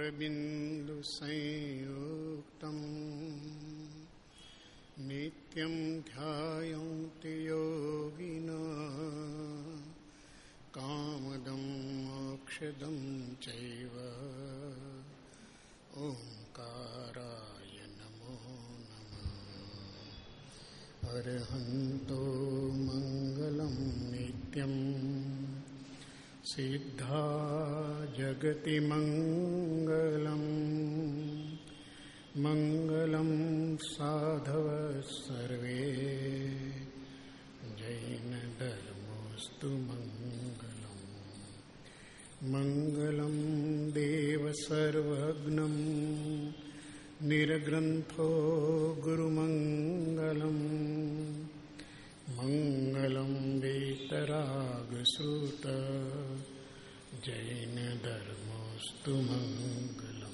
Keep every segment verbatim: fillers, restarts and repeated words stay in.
मुखबिंदु संयुक्तं नित्यं ध्यायन्ति योगिनः कामदं मोक्षदं चैव ओंकाराय नमो नमः। अरहन्तो मंगलं नित्यं सिद्धा जगति मंगलं मंगलं साधव सर्वे जैन धर्मोस्तु मंगलं मंगलं देव सर्वज्ञं निर्ग्रंथो गुरुमंगलं मंगलं वीतरागश्रुत जैन धर्मोस्तु मंगलं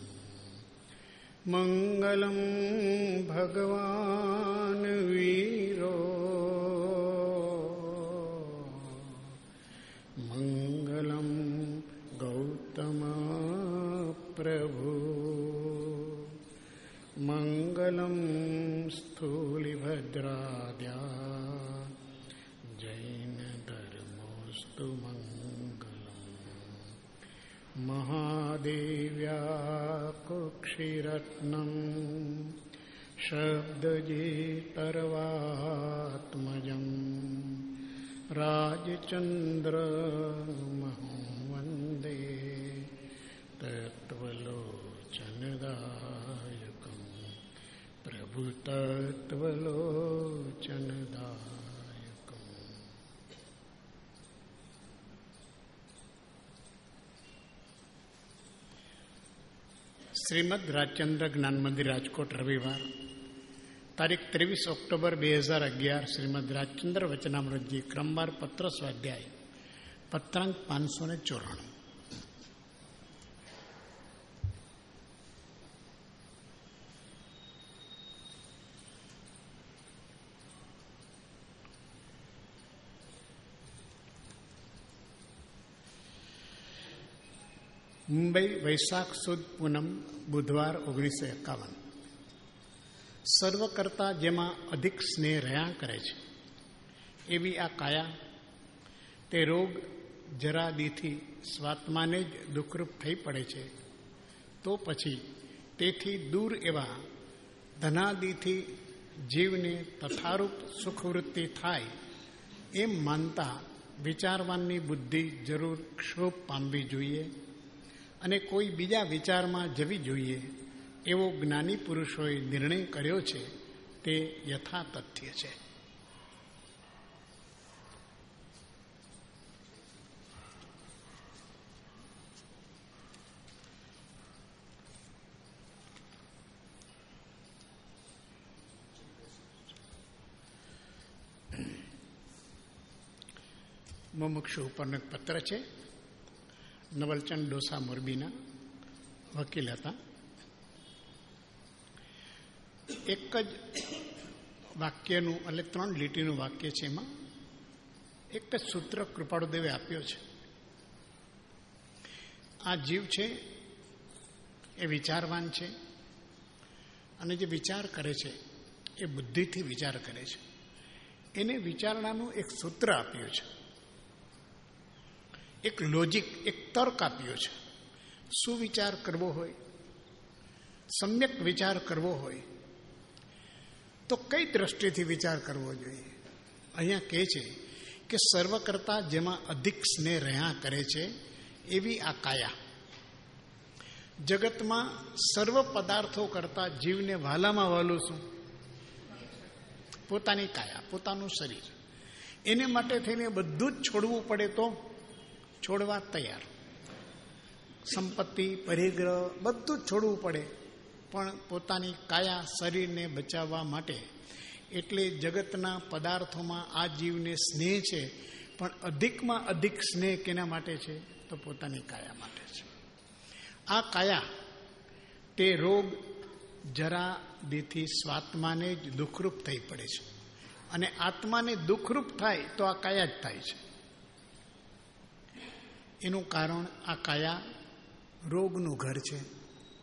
मंगलं भगवान् वीरो मंगलं गौतम प्रभु मंगलं स्थूलिभद्राद्या जैन धर्मोस्तु मंगलम् महादेव्या कुक्षिरत्नं शब्दजितर्वात्मजं राजचन्द्रमहं वन्दे तत्त्वलोचनदायकं प्रभुतत्त्वलोचनदायकम्। શ્રીમદ રાજચંદ્ર જ્ઞાન મંદિર રાજકોટ, રવિવાર તારીખ ત્રેવીસ ઓક્ટોબર બે હજાર અગિયાર. શ્રીમદ રાજચંદ્ર વચનામૃતજી ક્રમવાર પત્ર સ્વાધ્યાય પત્રાંક પાંચસો ને ચોરાણું. મુંબઈ વૈશાખ સુદ પૂનમ બુધવાર ઓગણીસો એકાવન. સર્વ કરતા જેમાં અધિક સ્નેહ રહ્યા કરે છે એવી આ કાયા તે રોગ જરાદીથી સ્વાત્માને જ દુઃખરૂપ થઈ પડે છે, તો પછી તેથી દૂર એવા ધનાદિથી જીવને તથારૂપ સુખવૃત્તિ થાય એમ માનતા વિચારવાનની બુદ્ધિ જરૂર ક્ષોભ પામવી જોઈએ અને કોઈ બીજા વિચારમાં જવી જોઈએ એવો જ્ઞાની પુરુષોએ નિર્ણય કર્યો છે તે યથાતથ્ય છે. મુમુક્ષુ ઉપરનો પત્ર છે. નવલચંદ ડોસા મોરબીના વકીલ હતા. એક જ વાક્યનું એટલે ત્રણ લીટીનું વાક્ય છે. એમાં એક જ સૂત્ર કૃપાળુદેવે આપ્યો છે. આ જીવ છે એ વિચારવાન છે અને જે વિચાર કરે છે એ બુદ્ધિથી વિચાર કરે છે. એને વિચારણાનું એક સૂત્ર આપ્યું છે, એક લોજિક, એક તર્ક આપ્યો છે. શું વિચાર કરવો હોય, સમ્યક વિચાર કરવો હોય તો કઈ દ્રષ્ટિથી વિચાર કરવો જોઈએ. અહીંયા કહે છે કે સર્વ કરતા જેમાં અધિક સ્નેહ રહ્યા કરે છે એવી આ કાયા જગતમાં સર્વ પદાર્થો કરતા જીવને વહાલામાં વહાલું શું? પોતાની કાયા, પોતાનું શરીર. એને માટે થઈને બધું જ છોડવું પડે તો છોડવા તૈયાર. સંપત્તિ, પરિગ્રહ બધું જ છોડવું પડે, પણ પોતાની કાયા શરીરને બચાવવા માટે. એટલે જગતના પદાર્થોમાં આ જીવને સ્નેહ છે, પણ અધિકમાં અધિક સ્નેહ કેના માટે છે? તો પોતાની કાયા માટે છે. આ કાયા તે રોગ જરા દેથી સ્વાત્માને જ દુઃખરૂપ થઈ પડે છે, અને આત્માને દુઃખરૂપ થાય તો આ કાયા જ થાય છે. એનું કારણ આ કાયા રોગનું ઘર છે,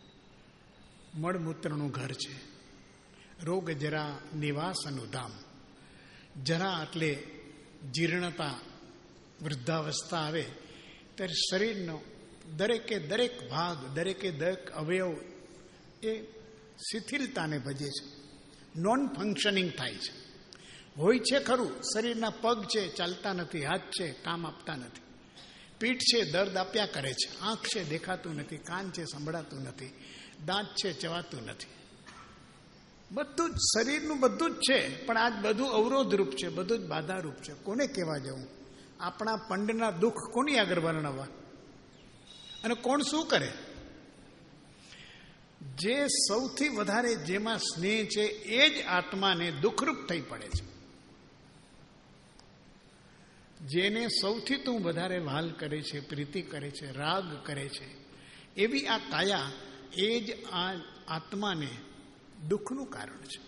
મળમૂત્રનું ઘર છે. રોગ જરા નિવાસનું ધામ. જરા એટલે જીર્ણતા, વૃદ્ધાવસ્થા આવે ત્યારે શરીરનો દરેકે દરેક ભાગ, દરેકે દરેક અવયવ એ શિથિલતાને ભજે છે, નોન ફંક્શનિંગ થાય છે. હોય છે ખરું, શરીરના પગ છે ચાલતા નથી, હાથ છે કામ આપતા નથી, પીઠ છે દર્દ આપ્યા કરે છે, આંખ છે દેખાતું નથી, કાન છે સંભળાતું નથી, દાંત છે ચવાતું નથી. બધું જ શરીરનું બધું જ છે, પણ આજ બધું અવરોધરૂપ છે, બધું જ બાધારૂપ છે. કોને કહેવા જવું? આપણા પંડના દુઃખ કોની આગળ વર્ણવવા? અને કોણ શું કરે? જે સૌથી વધારે જેમાં સ્નેહ છે એ જ આત્માને દુઃખરૂપ થઈ પડે છે. જેને સૌથી તું વધારે વહાલ કરે છે, પ્રીતિ કરે છે, રાગ કરે છે, એવી આ કાયા એ જ આ આત્માને દુઃખનું કારણ છે.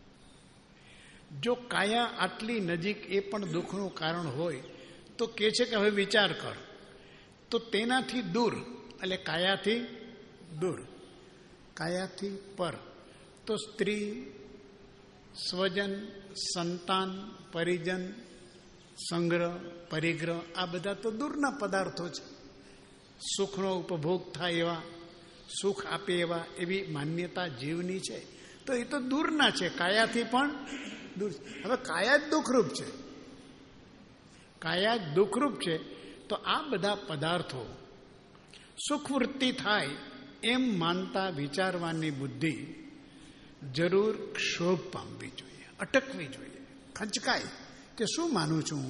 જો કાયા આટલી નજીક એ પણ દુઃખનું કારણ હોય તો કહે છે કે હવે વિચાર કર. તો તેનાથી દૂર, એટલે કાયાથી દૂર, કાયાથી પર, તો સ્ત્રી, સ્વજન, સંતાન, પરિજન, સંગ્રહ, પરિગ્રહ, આ બધા તો દૂરના પદાર્થો છે. સુખનો ઉપભોગ થાય એવા, સુખ આપે એવા, એવી માન્યતા જીવની છે. તો એ તો દૂરના છે, કાયાથી પણ દૂર. હવે કાયા જ દુઃખરૂપ છે, કાયા જ દુઃખરૂપ છે. તો આ બધા પદાર્થો સુખવૃત્તિ થાય એમ માનતા વિચારવાની બુદ્ધિ જરૂર ક્ષોભ પામવી જોઈએ, અટકવી જોઈએ, ખંચકાય કે શું માનું છું?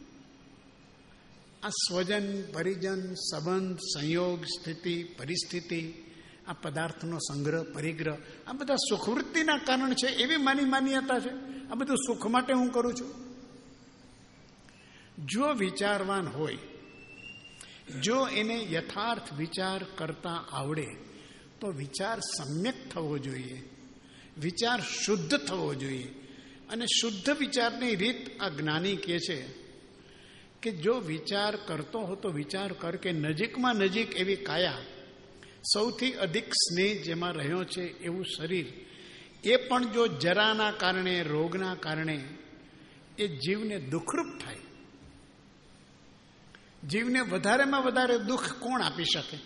આ સ્વજન, પરિજન, સંબંધ, સંયોગ, સ્થિતિ, પરિસ્થિતિ, આ પદાર્થનો સંગ્રહ, પરિગ્રહ, આ બધા સુખવૃત્તિના કારણ છે એવી માની માન્યતા છે. આ બધું સુખ માટે હું કરું છું. જો વિચારવાન હોય, જો એને યથાર્થ વિચાર કરતા આવડે તો વિચાર સમ્યક થવો જોઈએ, વિચાર શુદ્ધ થવો જોઈએ. અને શુદ્ધ વિચારની રીત આ જ્ઞાની કહે છે કે જો વિચાર કરતો હો તો વિચાર કર કે નજીકમાં નજીક એવી કાયા, સૌથી અધિક સ્નેહ જેમાં રહ્યો છે એવું શરીર, એ પણ જો જરાના કારણે, રોગના કારણે એ જીવને દુઃખરૂપ થાય. જીવને વધારેમાં વધારે દુઃખ કોણ આપી શકે?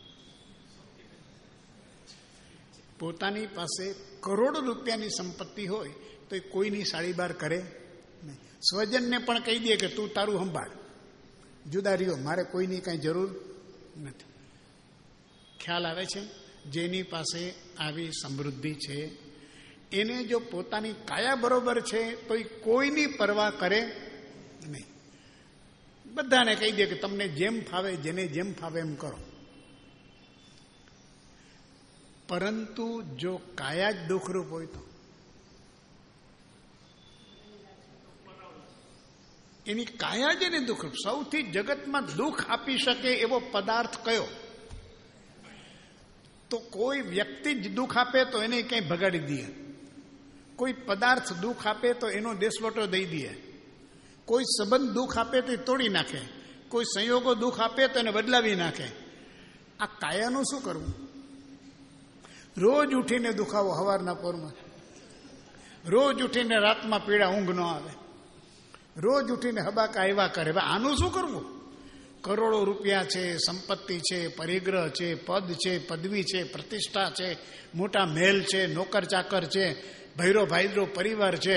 પોતાની પાસે કરોડો રૂપિયાની સંપત્તિ હોય તો એ કોઈની સાડીબાર કરે નહીં. સ્વજનને પણ કહી દે કે તું તારું સંભાળ, જુદા રહ્યો, મારે કોઈની કાંઈ જરૂર નથી. ખ્યાલ આવે છે? જેની પાસે આવી સમૃદ્ધિ છે એને જો પોતાની કાયા બરોબર છે તો એ કોઈની પરવા કરે નહીં. બધાને કહી દે કે તમને જેમ ફાવે, જેને જેમ ફાવે એમ કરો. પરંતુ જો કાયા જ દુઃખરૂપ હોય તો એની કાયા જ એને દુઃખરૂપ. સૌથી જગતમાં દુઃખ આપી શકે એવો પદાર્થ કયો? તો કોઈ વ્યક્તિ જ દુઃખ આપે તો એને ક્યાંય ભગાડી દે, કોઈ પદાર્થ દુઃખ આપે તો એનો દેશવટો દઈ દે, કોઈ સંબંધ દુઃખ આપે તો એ તોડી નાખે, કોઈ સંયોગો દુઃખ આપે તો એને બદલાવી નાખે. આ કાયાનું શું કરવું? રોજ ઉઠીને દુખાવો સવારના પોરમાં, રોજ ઉઠીને રાતમાં પીડા, ઊંઘ ન આવે, રોજ ઉઠીને હબાકા આવ્યા કરે. આનું શું કરવું? કરોડો રૂપિયા છે, સંપત્તિ છે, પરિગ્રહ છે, પદ છે, પદવી છે, પ્રતિષ્ઠા છે, મોટા મહેલ છે, નોકર ચાકર છે, ભૈરો ભાઈરો પરિવાર છે,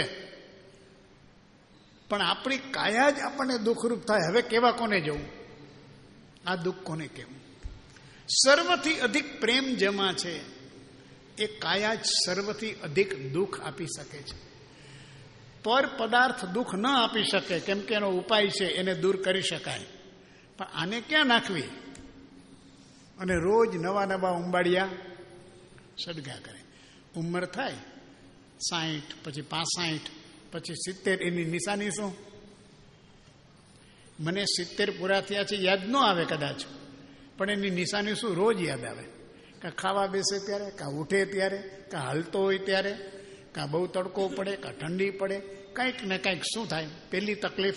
પણ આપણી કાયા જ આપણને દુઃખરૂપ થાય. હવે કેવા કોને જવું? આ દુઃખ કોને કહેવું? સર્વથી અધિક પ્રેમ જેમાં છે એ કાયા જ સર્વથી અધિક દુઃખ આપી શકે છે. પર પદાર્થ દુઃખ ન આપી શકે, કેમ કે એનો ઉપાય છે, એને દૂર કરી શકાય. પણ આને ક્યાં નાખવી? અને રોજ નવા નવા ઉંબાડિયા સળગા કરે. ઉંમર થાય સાઠ, પછી પાસઠ, પછી સિત્તેર, એની નિશાની શું? મને સિત્તેર પૂરા થયા છે યાદ ન આવે કદાચ, પણ એની નિશાની શું? રોજ યાદ આવે. કાં ખાવા બેસે ત્યારે, કાં ઉઠે ત્યારે, કાં હલતો હોય ત્યારે, કાં બહુ તડકો પડે, કાં ઠંડી પડે, કંઈક ને કંઈક શું થાય? પહેલી તકલીફ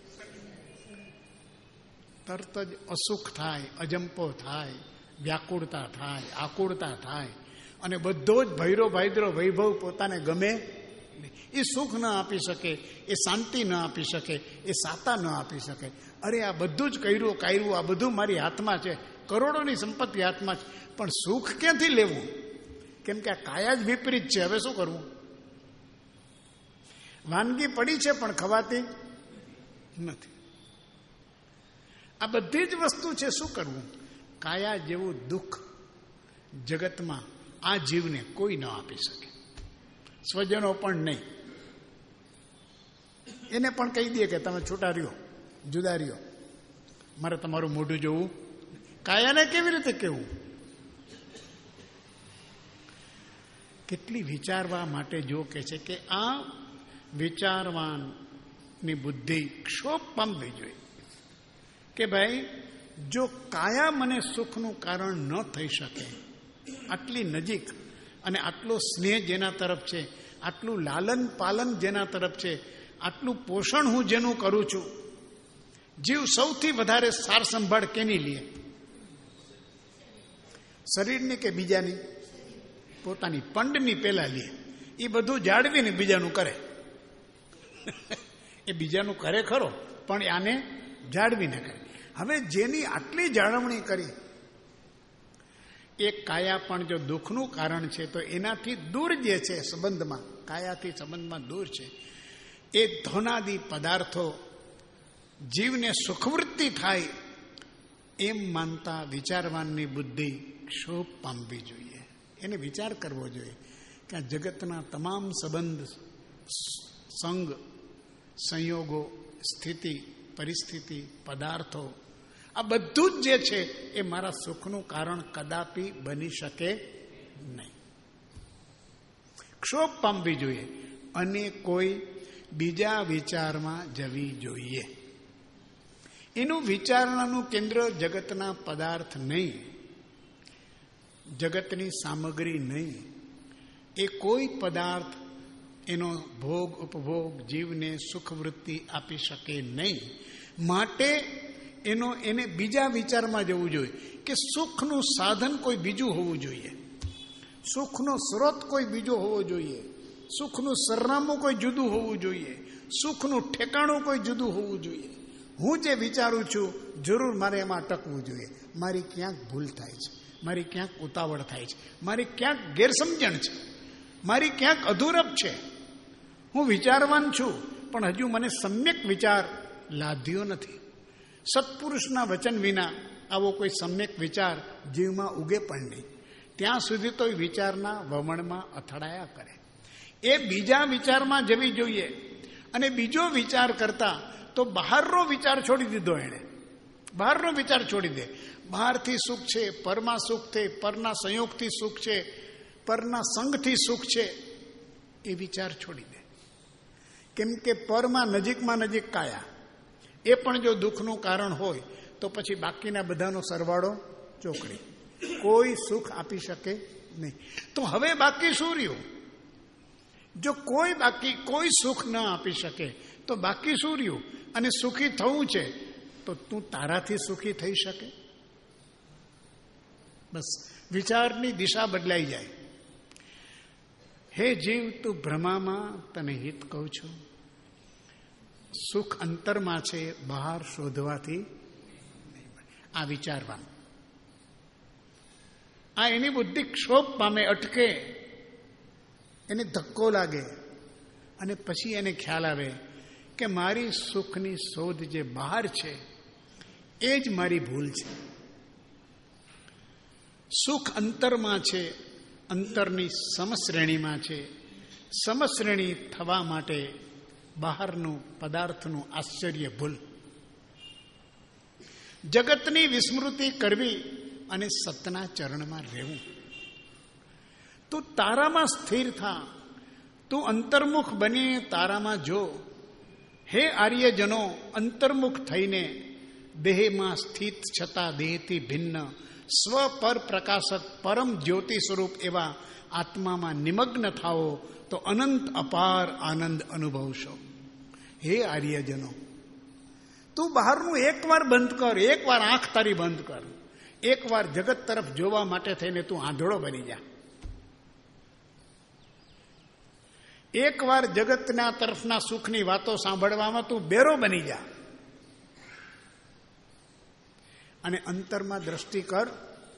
તરત જ અસુખ થાય, અજંપો થાય, વ્યાકુળતા થાય, આકુળતા થાય, અને બધો જ ભૈરો ભાઈદરો વૈભવ પોતાને ગમે એ સુખ ન આપી શકે, એ શાંતિ ન આપી શકે, એ સાતા ન આપી શકે. અરે આ બધું જ કર્યું કર્યું આ બધું મારી હાથમાં છે, કરોડોની સંપત્તિ હાથમાં છે, પણ સુખ ક્યાંથી લેવું? કેમ કે આ કાયા જ વિપરીત છે. હવે શું કરવું? વાનગી પડી છે પણ ખવાતી નથી. આ બધી જ વસ્તુ છે. શું કરવું? કાયા જેવું દુઃખ જગતમાં આ જીવને કોઈ ન આપી શકે, સ્વજનો પણ નહીં. એને પણ કહી દે કે તમે છૂટા રહ્યો, જુદા રહ્યો, મારે તમારું મોઢું જોવું. કાયાને કેવી રીતે કહેવું? કેટલી વિચારવા માટે જો કે છે કે આ વિચારવાનની બુદ્ધિ ક્ષોભ પામવી જોઈએ કે ભાઈ જો કાયા મને સુખનું કારણ ન થઈ શકે, આટલી નજીક અને આટલો સ્નેહ જેના તરફ છે, આટલું લાલન પાલન જેના તરફ છે, આટલું પોષણ હું જેનું કરું છું, જીવ સૌથી વધારે સાર સંભાળ કેની લે? શરીરની કે બીજાની? પોતાની પંડની પેલા લે. એ બધું જાળવીને બીજાનું કરે. એ બીજાનું કરે ખરો, પણ આને જાળવીને કરે. હવે જેની આટલી જાળવણી કરી, એ કાયા પણ જો દુઃખનું કારણ છે તો એનાથી દૂર જે છે સંબંધમાં, કાયાથી સંબંધમાં દૂર છે, એ ધનાદિ પદાર્થો જીવને સુખવૃત્તિ થાય એમ માનતા વિચારવાનની બુદ્ધિ ક્ષોભ પામવી જોઈએ. એને વિચાર કરવો જોઈએ કે આ જગતના તમામ સંબંધ, સંગ, સંયોગો, સ્થિતિ, પરિસ્થિતિ, પદાર્થો, આ બધું જ જે છે એ મારા સુખનું કારણ કદાપી બની શકે નહીં. ક્ષોભ પામવી જોઈએ અને કોઈ બીજા વિચારમાં જવી જોઈએ. એનું વિચારણાનું કેન્દ્ર જગતના પદાર્થ નહીં, જગતની સામગ્રી નહીં. એ કોઈ પદાર્થ એનો ભોગ ઉપભોગ જીવને સુખવૃત્તિ આપી શકે નહીં. માટે એનો એને બીજા વિચારમાં જવું જોઈએ કે સુખનું સાધન કોઈ બીજું હોવું જોઈએ, સુખનો સ્રોત કોઈ બીજો હોવો જોઈએ, સુખનું સરનામું કોઈ જુદું હોવું જોઈએ, સુખનું ઠેકાણું કોઈ જુદું હોવું જોઈએ. હું જે વિચારું છું જરૂર મારે એમાં અટકવું જોઈએ. મારી ક્યાંક ભૂલ થાય છે, મારી ક્યાંક ઉતાવળ થાય છે, મારી ક્યાંક ગેરસમજણ છે, મારી ક્યાંક અધૂરપ છે. હું વિચારવાન છું પણ હજુ મને સમ્યક વિચાર લાદ્યો નથી. સત્પુરુષના વચન વિના આવો કોઈ સમ્યક વિચાર જીવમાં ઉગે પણ નહીં. ત્યાં સુધી તો એ વિચારના વમણમાં અથડાયા કરે. એ બીજા વિચારમાં જવી જોઈએ. અને બીજો વિચાર કરતા તો બહારનો વિચાર છોડી દીધો એણે. બહારનો વિચાર છોડી દે. બહારથી સુખ છે, પરમાં સુખ છે, પરના સંયોગથી સુખ છે, પરના સંગથી સુખ છે, એ વિચાર છોડી દે. કેમ કે પરમાં નજીકમાં નજીક કાયા, એ પણ જો દુઃખનું કારણ હોય તો પછી બાકીના બધાનો સરવાળો ચોકડી, કોઈ સુખ આપી શકે નહીં. તો હવે બાકી શું રહ્યું? જો કોઈ બાકી કોઈ સુખ ન આપી શકે તો બાકી શું રહ્યું? અને સુખી થવું છે તો તું તારાથી સુખી થઈ શકે? બસ વિચારની દિશા બદલાઈ જાય. હે જીવ, તું ભ્રમામાં તને હિત કહું છું. સુખ અંતરમાં છે, બહાર શોધવાથી આ વિચારવાનું. આ એની બુદ્ધિ ક્ષોભ પામે, અટકે, એને ધક્કો લાગે અને પછી એને ખ્યાલ આવે કે મારી સુખની શોધ જે બહાર છે એ જ મારી ભૂલ છે. સુખ અંતરમાં છે, અંતરની સમશ્રેણીમાં છે. સમશ્રેણી થવા માટે બહારનું પદાર્થનું આશ્ચર્ય ભૂલ, જગતની વિસ્મૃતિ કરવી અને સતના ચરણમાં રહેવું. તું તારામાં સ્થિર થા, તું અંતર્મુખ બની તારામાં જો. હે આર્યજનો, અંતર્મુખ થઈને દેહમાં સ્થિત છતાં દેહથી ભિન્ન સ્વ પર પ્રકાશક પરમ જ્યોતિ સ્વરૂપ એવા આત્મામાં નિમગ્ન થાઓ તો અનંત અપાર આનંદ અનુભવશો. હે આર્યજનો, તું બહારનું એકવાર બંધ કર, એકવાર આંખ તારી બંધ કર, એકવાર જગત તરફ જોવા માટે થઈને તું આંધળો બની જા. એકવાર જગતના તરફના સુખની વાતો સાંભળવામાં તું બેરો બની જા અને અંતરમાં દ્રષ્ટિ કર,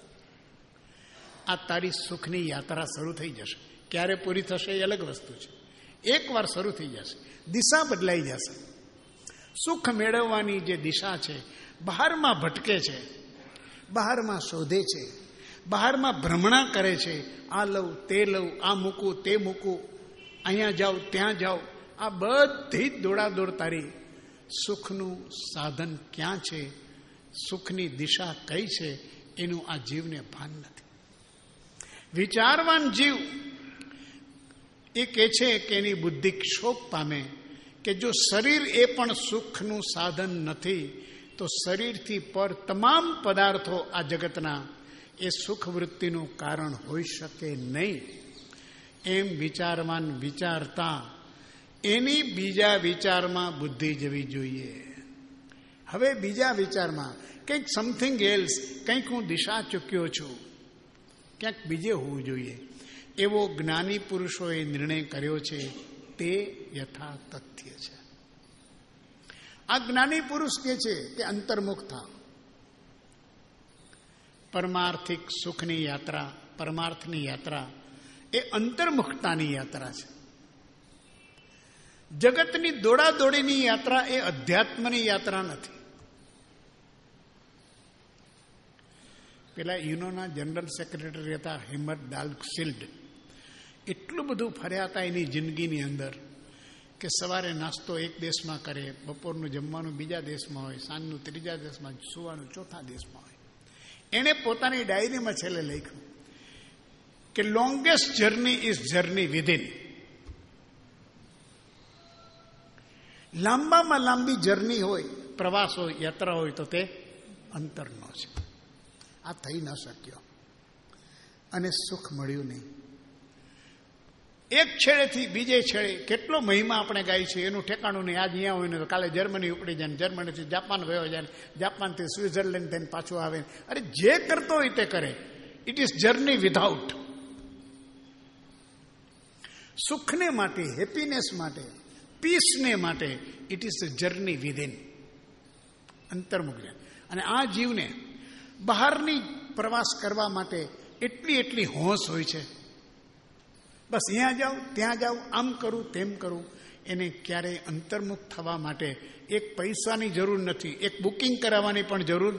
આ તારી સુખની યાત્રા શરૂ થઈ જશે. ક્યારે પૂરી થશે એ અલગ વસ્તુ છે. એકવાર શરૂ થઈ જશે, દિશા બદલાઈ જશે. સુખ મેળવવાની જે દિશા છે, બહારમાં ભટકે છે, બહારમાં શોધે છે, બહારમાં ભ્રમણા કરે છે, આ લઉં તે લઉં, આ મૂકું તે મૂકું, અહીંયા જાઓ ત્યાં જાઓ, આ બધી જ દોડાદોડ તારી સુખનું સાધન ક્યાં છે, સુખની દિશા કઈ છે, એનું આ જીવને ભાન નથી. વિચારવાન જીવ એ કહે છે કે એની બુદ્ધિ ક્ષોભ પામે કે જો શરીર એ પણ સુખનું સાધન નથી તો શરીરથી પર તમામ પદાર્થો આ જગતના એ સુખ વૃત્તિનું કારણ હોઈ શકે નહીં. એમ વિચારવાન વિચારતા એની બીજા વિચારમાં બુદ્ધિ જવી જોઈએ. હવે બીજા વિચારમાં કંઈક સમથિંગ એલ્સ, કંઈક હું દિશા ચૂક્યો છું, ક્યાંક બીજે હોવું જોઈએ, એવો જ્ઞાની પુરુષોએ નિર્ણય કર્યો છે. તે યથા તથ્ય છે. આ જ્ઞાની પુરુષ કહે છે કે અંતર્મુખ થાવ. પરમાર્થિક સુખની યાત્રા, પરમાર્થની યાત્રા એ અંતર્મુખતાની યાત્રા છે. જગતની દોડાદોડીની યાત્રા એ અધ્યાત્મની યાત્રા નથી. પેલા યુનોના જનરલ સેક્રેટરી હતા હિંમત દાલ્કશિલ્ડ, એટલું બધું ફર્યા હતા એની જિંદગીની અંદર કે સવારે નાસ્તો એક દેશમાં કરે, બપોરનું જમવાનું બીજા દેશમાં હોય, સાંજનું ત્રીજા દેશમાં, સુવાનું ચોથા દેશમાં હોય. એણે પોતાની ડાયરીમાં છેલ્લે લખ્યું કે longest journey is journey within. લાંબામાં લાંબી જર્ની હોય, પ્રવાસ હોય, યાત્રા હોય તો તે અંતરનો છે. આ થઈ ન શક્યો અને સુખ મળ્યું નહીં. એક છેડેથી બીજે છેડે કેટલો મહિમા આપણે ગાય છે એનું ઠેકાણું નહીં. આજ અહીંયા હોય ને તો કાલે જર્મની ઉપડી જાય, જર્મનીથી જાપાન વયો જાય, જાપાનથી સ્વિટ્ઝરલેન્ડ થઈને પાછું આવે. અરે જે કરતો હોય તે કરે. It is journey without. સુખને માટે, હેપીનેસ માટે, પીસને માટે ઇટ ઇઝ જર્ની વિધિન, અંતર્મુખ. અને આ જીવને બહારની પ્રવાસ કરવા માટે એટલી એટલી હોંશ હોય છે. બસ અહીંયા જાઉં ત્યાં જાઉં, આમ કરું તેમ કરું. એને ક્યારેય અંતર્મુખ થવા માટે એક પૈસાની જરૂર નથી, એક બુકિંગ કરાવવાની પણ જરૂર,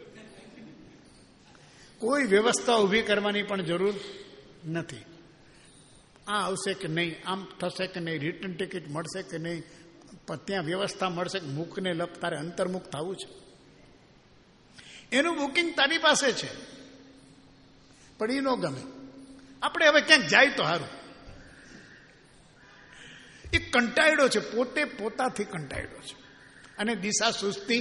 કોઈ વ્યવસ્થા ઊભી કરવાની પણ જરૂર નથી. આ આવશે કે નહીં, આમ થશે કે નહીં, રિટર્ન ટિકિટ મળશે કે નહીં, ત્યાં વ્યવસ્થા મળશે કે મુખને લપ તારે અંતર્મુખ થવું છે. એનું બુકિંગ તારી પાસે છે પણ એ ન ગમે. આપણે હવે ક્યાંક જાય તો સારું. એ કંટાળ્યો છે, પોતે પોતાથી કંટાળ્યો છે અને દિશા સુસ્તી,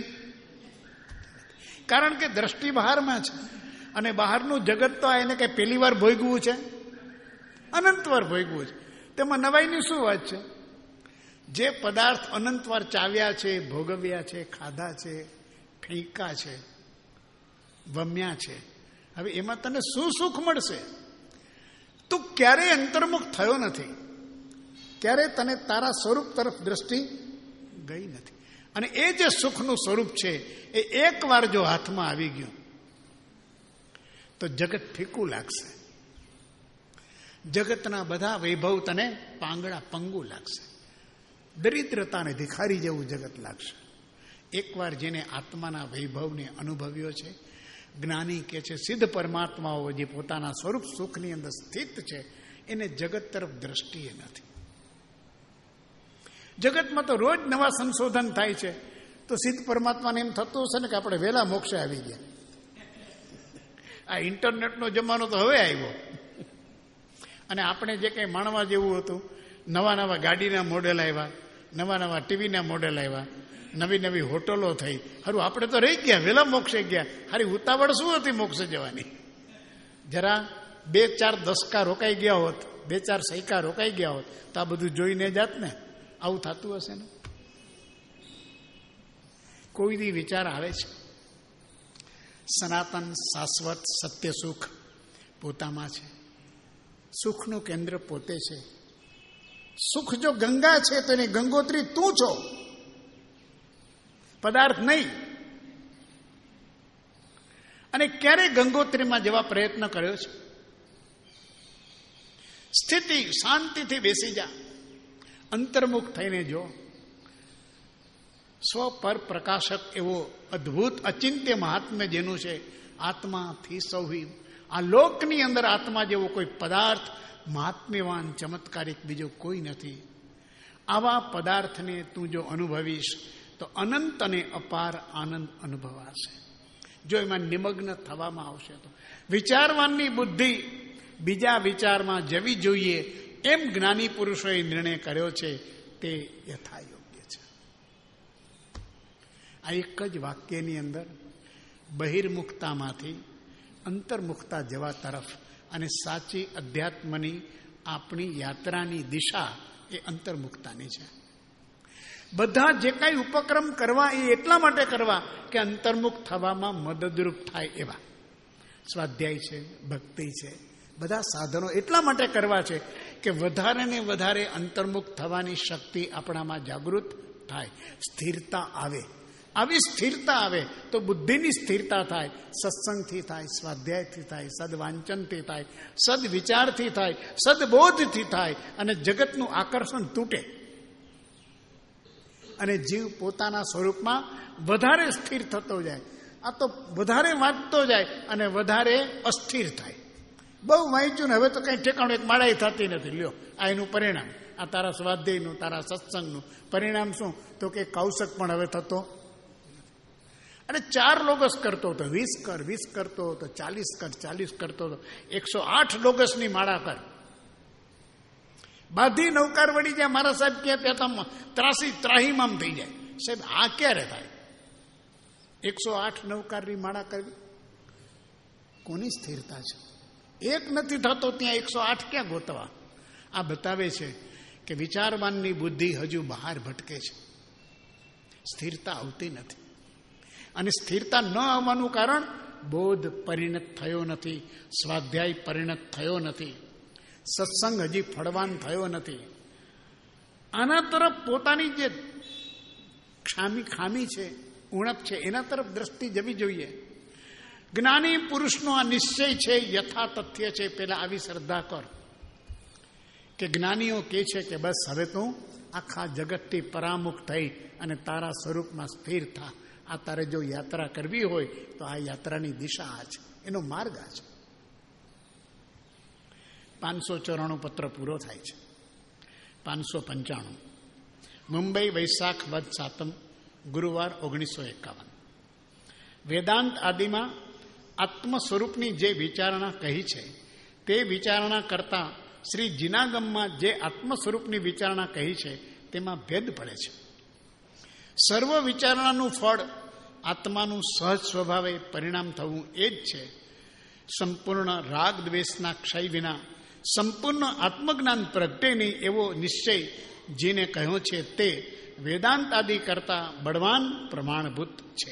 કારણ કે દ્રષ્ટિ બહારમાં છે અને બહારનું જગત તો એને કઈ પહેલી વાર ભોગવું છે, અનંતવાર ભોગવું છે. તેમાં નવાઈની શું વાત છે? જે પદાર્થ અનંતવાર ચાવ્યા છે, ભોગવ્યા છે, ખાધા છે, ફેંકા છે, વમ્યા છે, હવે એમાં તને શું સુખ મળશે? તું ક્યારેય અંતર્મુખ થયો નથી, ક્યારે તને તારા સ્વરૂપ તરફ દ્રષ્ટિ ગઈ નથી. અને એ જે સુખનું સ્વરૂપ છે એ એકવાર જો હાથમાં આવી ગયું તો જગત ફીકું લાગશે. જગતના બધા વૈભવ તને પાંગડા પંગુ લાગશે. દરિદ્રતાને ભિખારી જેવું જગત લાગશે. એકવાર જેને આત્માના વૈભવને અનુભવ્યો છે, જ્ઞાની કે છે સિદ્ધ પરમાત્માઓ જે પોતાના સ્વરૂપ સુખની અંદર સ્થિત છે, એને જગત તરફ દ્રષ્ટિએ નથી. જગતમાં તો રોજ નવા સંશોધન થાય છે, તો સિદ્ધ પરમાત્માને એમ થતું હશે ને કે આપણે વહેલા મોક્ષે આવી ગયા. આ ઇન્ટરનેટનો જમાનો તો હવે આવ્યો અને આપણે જે કંઈ માણવા જેવું હતું, નવા નવા ગાડીના મોડેલ આવ્યા, નવા નવા ટીવીના મોડેલ આવ્યા, નવી નવી હોટલો થઈ. હારું આપણે તો રહી ગયા, વહેલા મોક્ષે ગયા. હારી ઉતાવળ શું હતી મોક્ષે જવાની? જરા બે ચાર દસકા રોકાઈ ગયા હોત, બે ચાર સૈકા રોકાઈ ગયા હોત તો આ બધું જોઈને જાત ને. આવું થતું હશે ને? કોઈ દી વિચાર આવે છે સનાતન શાશ્વત સત્ય સુખ પોતામાં છે, સુખનું કેન્દ્ર પોતે છે. સુખ જો ગંગા છે તો એની ગંગોત્રી તું છો, પદાર્થ નહીં. અને ક્યારે ગંગોત્રીમાં જવા પ્રયત્ન કર્યો છે? સ્થિતિ શાંતિથી બેસી જા, અંતર્મુખ થઈને જો. સ્વ પર પ્રકાશક એવો અદ્ભુત અચિંત્ય મહાત્મ્ય જેનું છે, આત્માથી સૌવી. આ લોકની અંદર આત્મા જેવો કોઈ પદાર્થ મહાત્મ્યવાન ચમત્કારિક બીજો કોઈ નથી. આવા પદાર્થને તું જો અનુભવીશ તો અનંત અને અપાર આનંદ અનુભવાશે. જો એમાં નિમગ્ન થવામાં આવશે તો વિચારવાનની બુદ્ધિ બીજા વિચારમાં જવી જોઈએ, એમ જ્ઞાની પુરુષોએ નિર્ણય કર્યો છે. તે યથાયોગ્ય છે. આ એક જ વાક્યની અંદર બહિર્મુખતામાંથી અંતર્મુખતા જવા તરફ અને સાચી અધ્યાત્મની આપણી યાત્રાની દિશા એ અંતર્મુખતાની છે. બધા જે કાંઈ ઉપક્રમ કરવા એ એટલા માટે કરવા કે અંતર્મુખ થવામાં મદદરૂપ થાય એવા. સ્વાધ્યાય છે, ભક્તિ છે, બધા સાધનો એટલા માટે કરવા છે કે વધારે ને વધારે અંતર્મુખ થવાની શક્તિ આપણામાં જાગૃત થાય, સ્થિરતા આવે. આવી સ્થિરતા આવે તો બુદ્ધિની સ્થિરતા થાય. સત્સંગથી થાય, સ્વાધ્યાયથી થાય, સદવાંચનથી થાય, સદવિચારથી થાય, સદબોધથી થાય, અને જગતનું આકર્ષણ તૂટે અને જીવ પોતાના સ્વરૂપમાં વધારે સ્થિર થતો જાય. આ તો વધારે વાંચતો જાય અને વધારે અસ્થિર થાય. બહુ વાંચ્યું ને હવે તો કંઈ ઠેકાણું, એક માળાઈ થતી નથી. લ્યો આ એનું પરિણામ. આ તારા સ્વાધ્યાયનું, તારા સત્સંગનું પરિણામ શું? તો કે કૌશક પણ હવે થતો. અને ચાર લોગસ કરતો હતો, વીસ કર, વીસ કરતો હતો, ચાલીસ કર, ચાલીસ કરતો હતો, એકસો આઠ લોગસની માળા કર. બાધી નૌકાર વળી જાય. મારા સાહેબ કે ત્યાં ત્રાસી ત્રાહીમામ થઈ જાય. સાહેબ આ ક્યારે થાય? એકસો આઠ નૌકારની માળા કરવી કોની સ્થિરતા છે? એક નથી થતો ત્યાં એકસો આઠ ક્યાં ગોતવા? આ બતાવે છે કે વિચારવાનની બુદ્ધિ હજુ બહાર ભટકે છે, સ્થિરતા આવતી નથી. અને સ્થિરતા ન આવવાનું કારણ બોધ પરિણત થયો નથી, સ્વાધ્યાય પરિણત થયો નથી, સત્સંગ હજી ફળવાન થયો નથી. આના તરફ પોતાની જે ખામી ખામી છે, ઉણપ છે, એના તરફ દ્રષ્ટિ જવી જોઈએ. જ્ઞાની પુરુષનો આ નિશ્ચય છે, યથા તથ્ય છે. પેલા આવી શ્રદ્ધા કર કે જ્ઞાનીઓ કહે છે કે બસ હવે તું આખા જગતથી પરામુખ થઈ અને તારા સ્વરૂપમાં સ્થિર થા. આ તારે જો યાત્રા કરવી હોય તો આ યાત્રાની દિશા આ છે, એનો માર્ગ આ છે. પાંચસો ચોરાણું પત્ર પૂરો થાય છે. પાંચસો પંચાણું મુંબઈ, વૈશાખ વદ સાતમ, ગુરુવાર ઓગણીસો એકાવન. વેદાંત આદિમાં આત્મ સ્વરૂપની જે વિચારણા કહી છે તે વિચારણા કરતાં શ્રી જીનાગમમાં જે આત્મ સ્વરૂપની વિચારણા કહી છે તેમાં ભેદ પડે છે. સર્વ વિચારણાનું ફળ આત્માનું સહજ સ્વભાવે પરિણામ થવું એ જ છે. સંપૂર્ણ રાગ દ્વેષના ક્ષય વિના સંપૂર્ણ આત્મજ્ઞાન પ્રગટે નહીં એવો નિશ્ચય જેને કહ્યો છે તે વેદાંત આદિ કરતા બળવાન પ્રમાણભૂત છે.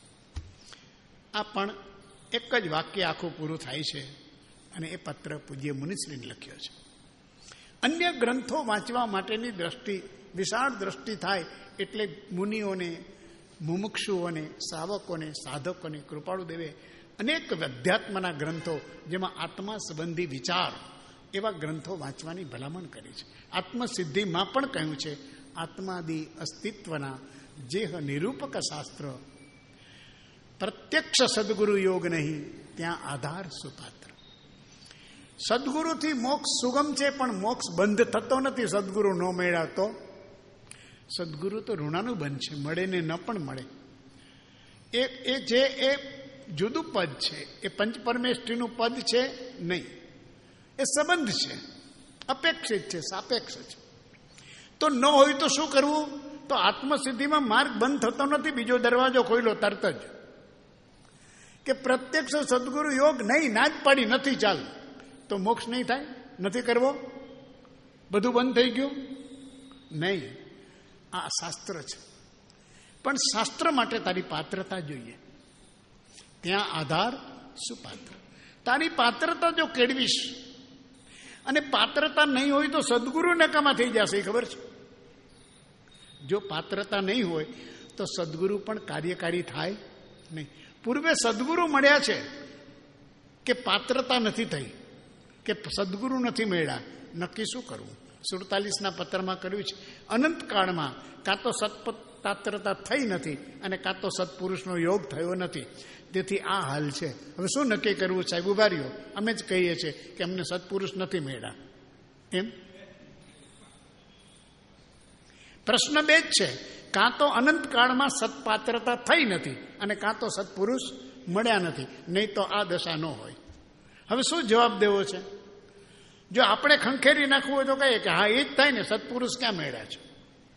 આ પણ એક જ વાક્ય આખું પૂરું થાય છે અને એ પત્ર પૂજ્ય મુનિશ્રીને લખ્યો છે. અન્ય ગ્રંથો વાંચવા માટેની દ્રષ્ટિ, વિશાળ દ્રષ્ટિ થાય એટલે મુનિઓને, મુમુક્ષુઓને, શ્રાવકોને, સાધકોને કૃપાળુદેવે અનેક અધ્યાત્મના ગ્રંથો જેમાં આત્મા સંબંધી વિચાર એવા ગ્રંથો વાંચવાની ભલામણ કરી છે. આત્મસિદ્ધિમાં પણ કહ્યું છે આત્માદિ અસ્તિત્વના જેહ નિરૂપક શાસ્ત્ર, પ્રત્યક્ષ સદગુરુ યોગ નહીં ત્યાં આધાર સુપાત્ર. સદગુરુથી મોક્ષ સુગમ છે પણ મોક્ષ બંધ થતો નથી. સદગુરુ ન મળ્યા તો સદગુરુ તો ઋણાનું બંધ છે, મળે ને ન પણ મળે. એ એ જે એ જુદું પદ છે, એ પંચ પરમેષ્ઠીનું પદ છે નહીં, એ સંબંધ છે, અપેક્ષિત છે, સાપેક્ષ છે. તો ન હોય તો શું કરવું? તો આત્મસિદ્ધિમાં માર્ગ બંધ થતો નથી, બીજો દરવાજો ખોલ્યો તરત જ કે પ્રત્યક્ષ સદગુરુ યોગ નહીં, ના જ પાડી નથી, ચાલ તો મોક્ષ નહીં થાય, નથી કરવો, બધું બંધ થઈ ગયું નહીં. આ શાસ્ત્ર છે, પણ શાસ્ત્ર માટે તારી પાત્રતા જોઈએ. ત્યાં આધાર સુપાત્ર. તારી પાત્રતા જો કેળવીશ અને પાત્રતા નહીં હોય તો સદગુરુ નકામા થઈ જશે, ખબર છે? જો પાત્રતા નહીં હોય તો સદગુરુ પણ કાર્યકારી થાય નહીં. પૂર્વે સદગુરુ મળ્યા છે કે પાત્રતા નથી થઈ, કે સદગુરુ નથી મળ્યા, નક્કી શું કરવું? સુડતાલીસના પત્રમાં કર્યું છે, અનંતકાળમાં કાં તો સત્પાત્રતા થઈ નથી અને કાં તો સત્પુરુષનો યોગ થયો નથી. તેથી આ હાલ છે. હવે શું નક્કી કરવું સાહેબ? ઉભા રહ્યો, અમે જ કહીએ છીએ કે અમને સત્પુરુષ નથી મળ્યા. એમ પ્રશ્ન બે જ છે, કાં તો અનંતકાળમાં સત્પાત્રતા થઈ નથી અને કાં તો સત્પુરુષ મળ્યા નથી, નહીં તો આ દશા ન હોય. હવે શું જવાબ દેવો છે? જો આપણે ખંખેરી નાખવું હોય તો કહીએ કે હા એ જ થાય ને, સત્પુરુષ ક્યાં મળ્યા છે?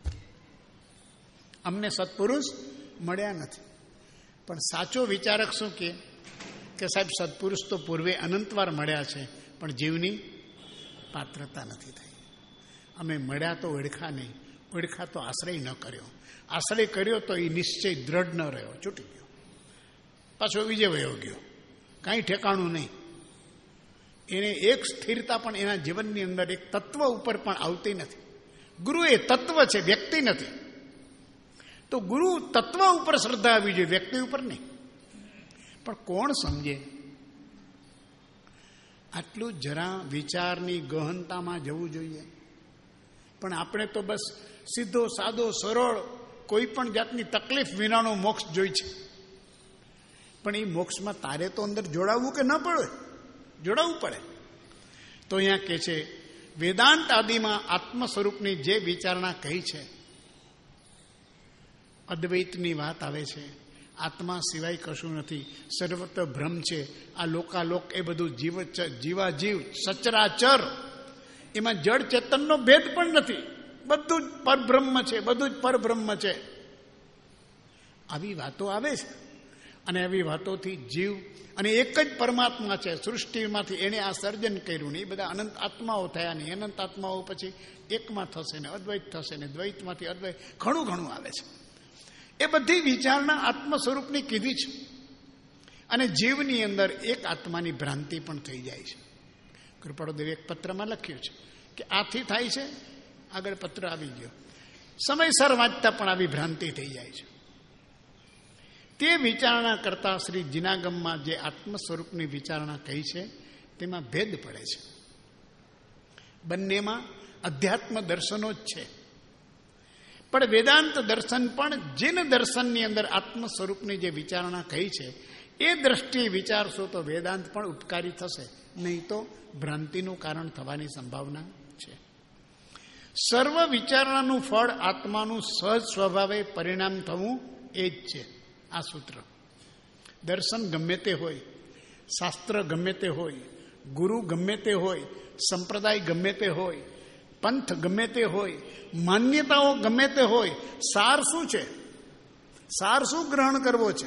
અમને સત્પુરુષ મળ્યા નથી. પણ સાચો વિચારક શું કહે કે સાહેબ સત્પુરુષ તો પૂર્વે અનંતવાર મળ્યા છે, પણ જીવની પાત્રતા નથી થઈ. અમે મળ્યા તો ઓળખા નહીં, ઓળખા તો આશ્રય ન કર્યો, આશ્રય કર્યો તો એ નિશ્ચય દ્રઢ ન રહ્યો, છૂટી ગયો, પાછો વિજય વયો ગયો, કાંઈ ઠેકાણું નહીં. એને એક સ્થિરતા પણ એના જીવનની અંદર એક તત્વ ઉપર પણ આવતી નથી. ગુરુ એ તત્વ છે, વ્યક્તિ નથી. તો ગુરુ તત્વ ઉપર શ્રદ્ધા આવી જોઈએ, વ્યક્તિ ઉપર નહીં. પણ કોણ સમજે? આટલું જરા વિચારની ગહનતામાં જવું જોઈએ. પણ આપણે તો બસ સીધો સાદો સરળ કોઈ પણ જાતની તકલીફ વિનાનો મોક્ષ જોઈ છે. પણ એ મોક્ષમાં તારે તો અંદર જોડાવવું કે ન પડે? જોડાવવું પડે. તો અહીંયા કહે છે વેદાંત આદિમાં આત્મ સ્વરૂપની જે વિચારણા કહી છે, અદ્વૈતની વાત આવે છે, આત્મા સિવાય કશું નથી, સર્વત્ર ભ્રમ છે, આ લોકાલોક એ બધું જીવ જીવાજીવ સચરાચર, એમાં જળ ચેતનનો ભેદ પણ નથી, બધું જ પરબ્રહ્મ છે, બધું જ પરબ્રહ્મ છે. આવી વાતો આવે છે અને આવી વાતોથી જીવ અને એક જ પરમાત્મા છે, સૃષ્ટિમાંથી એણે આ સર્જન કર્યું ને એ બધા અનંત આત્માઓ થયા ને અનંત આત્માઓ પછી એકમાં થશે ને અદ્વૈત થશે ને દ્વૈતમાંથી અદ્વૈત, ઘણું ઘણું આવે છે. એ બધી વિચારણા આત્મ સ્વરૂપની કીધી છે. અને જીવની અંદર એક આત્માની ભ્રાંતિ પણ થઈ જાય છે. કૃપાળુદેવે એક પત્રમાં લખ્યું છે કે આથી થાય છે, આગળ પત્ર આવી ગયો, સમયસર વાંચતા પણ આવી ભ્રાંતિ થઈ જાય છે. તે વિચારણા કરતા શ્રી જીનાગમમાં જે આત્મ સ્વરૂપની વિચારણા કહી છે તેમાં ભેદ પડે છે. બંનેમાં અધ્યાત્મ દર્શનો જ છે. પણ વેદાંત દર્શન પણ જીન દર્શનની અંદર આત્મ સ્વરૂપની જે વિચારણા કહી છે એ દ્રષ્ટિએ વિચારશો તો વેદાંત પણ ઉપકારી થશે, નહીં તો ભ્રાંતિનું કારણ થવાની સંભાવના છે. સર્વ વિચારણાનું ફળ આત્માનું સહજ સ્વભાવે પરિણામ થવું એ જ છે આ સૂત્ર. દર્શન ગમે તે હોય, શાસ્ત્ર ગમે તે હોય, ગુરુ ગમે તે હોય, સંપ્રદાય ગમે તે હોય, પંથ ગમે તે હોય, માન્યતાઓ ગમે તે હોય, સાર શું છે? સાર શું ગ્રહણ કરવો છે?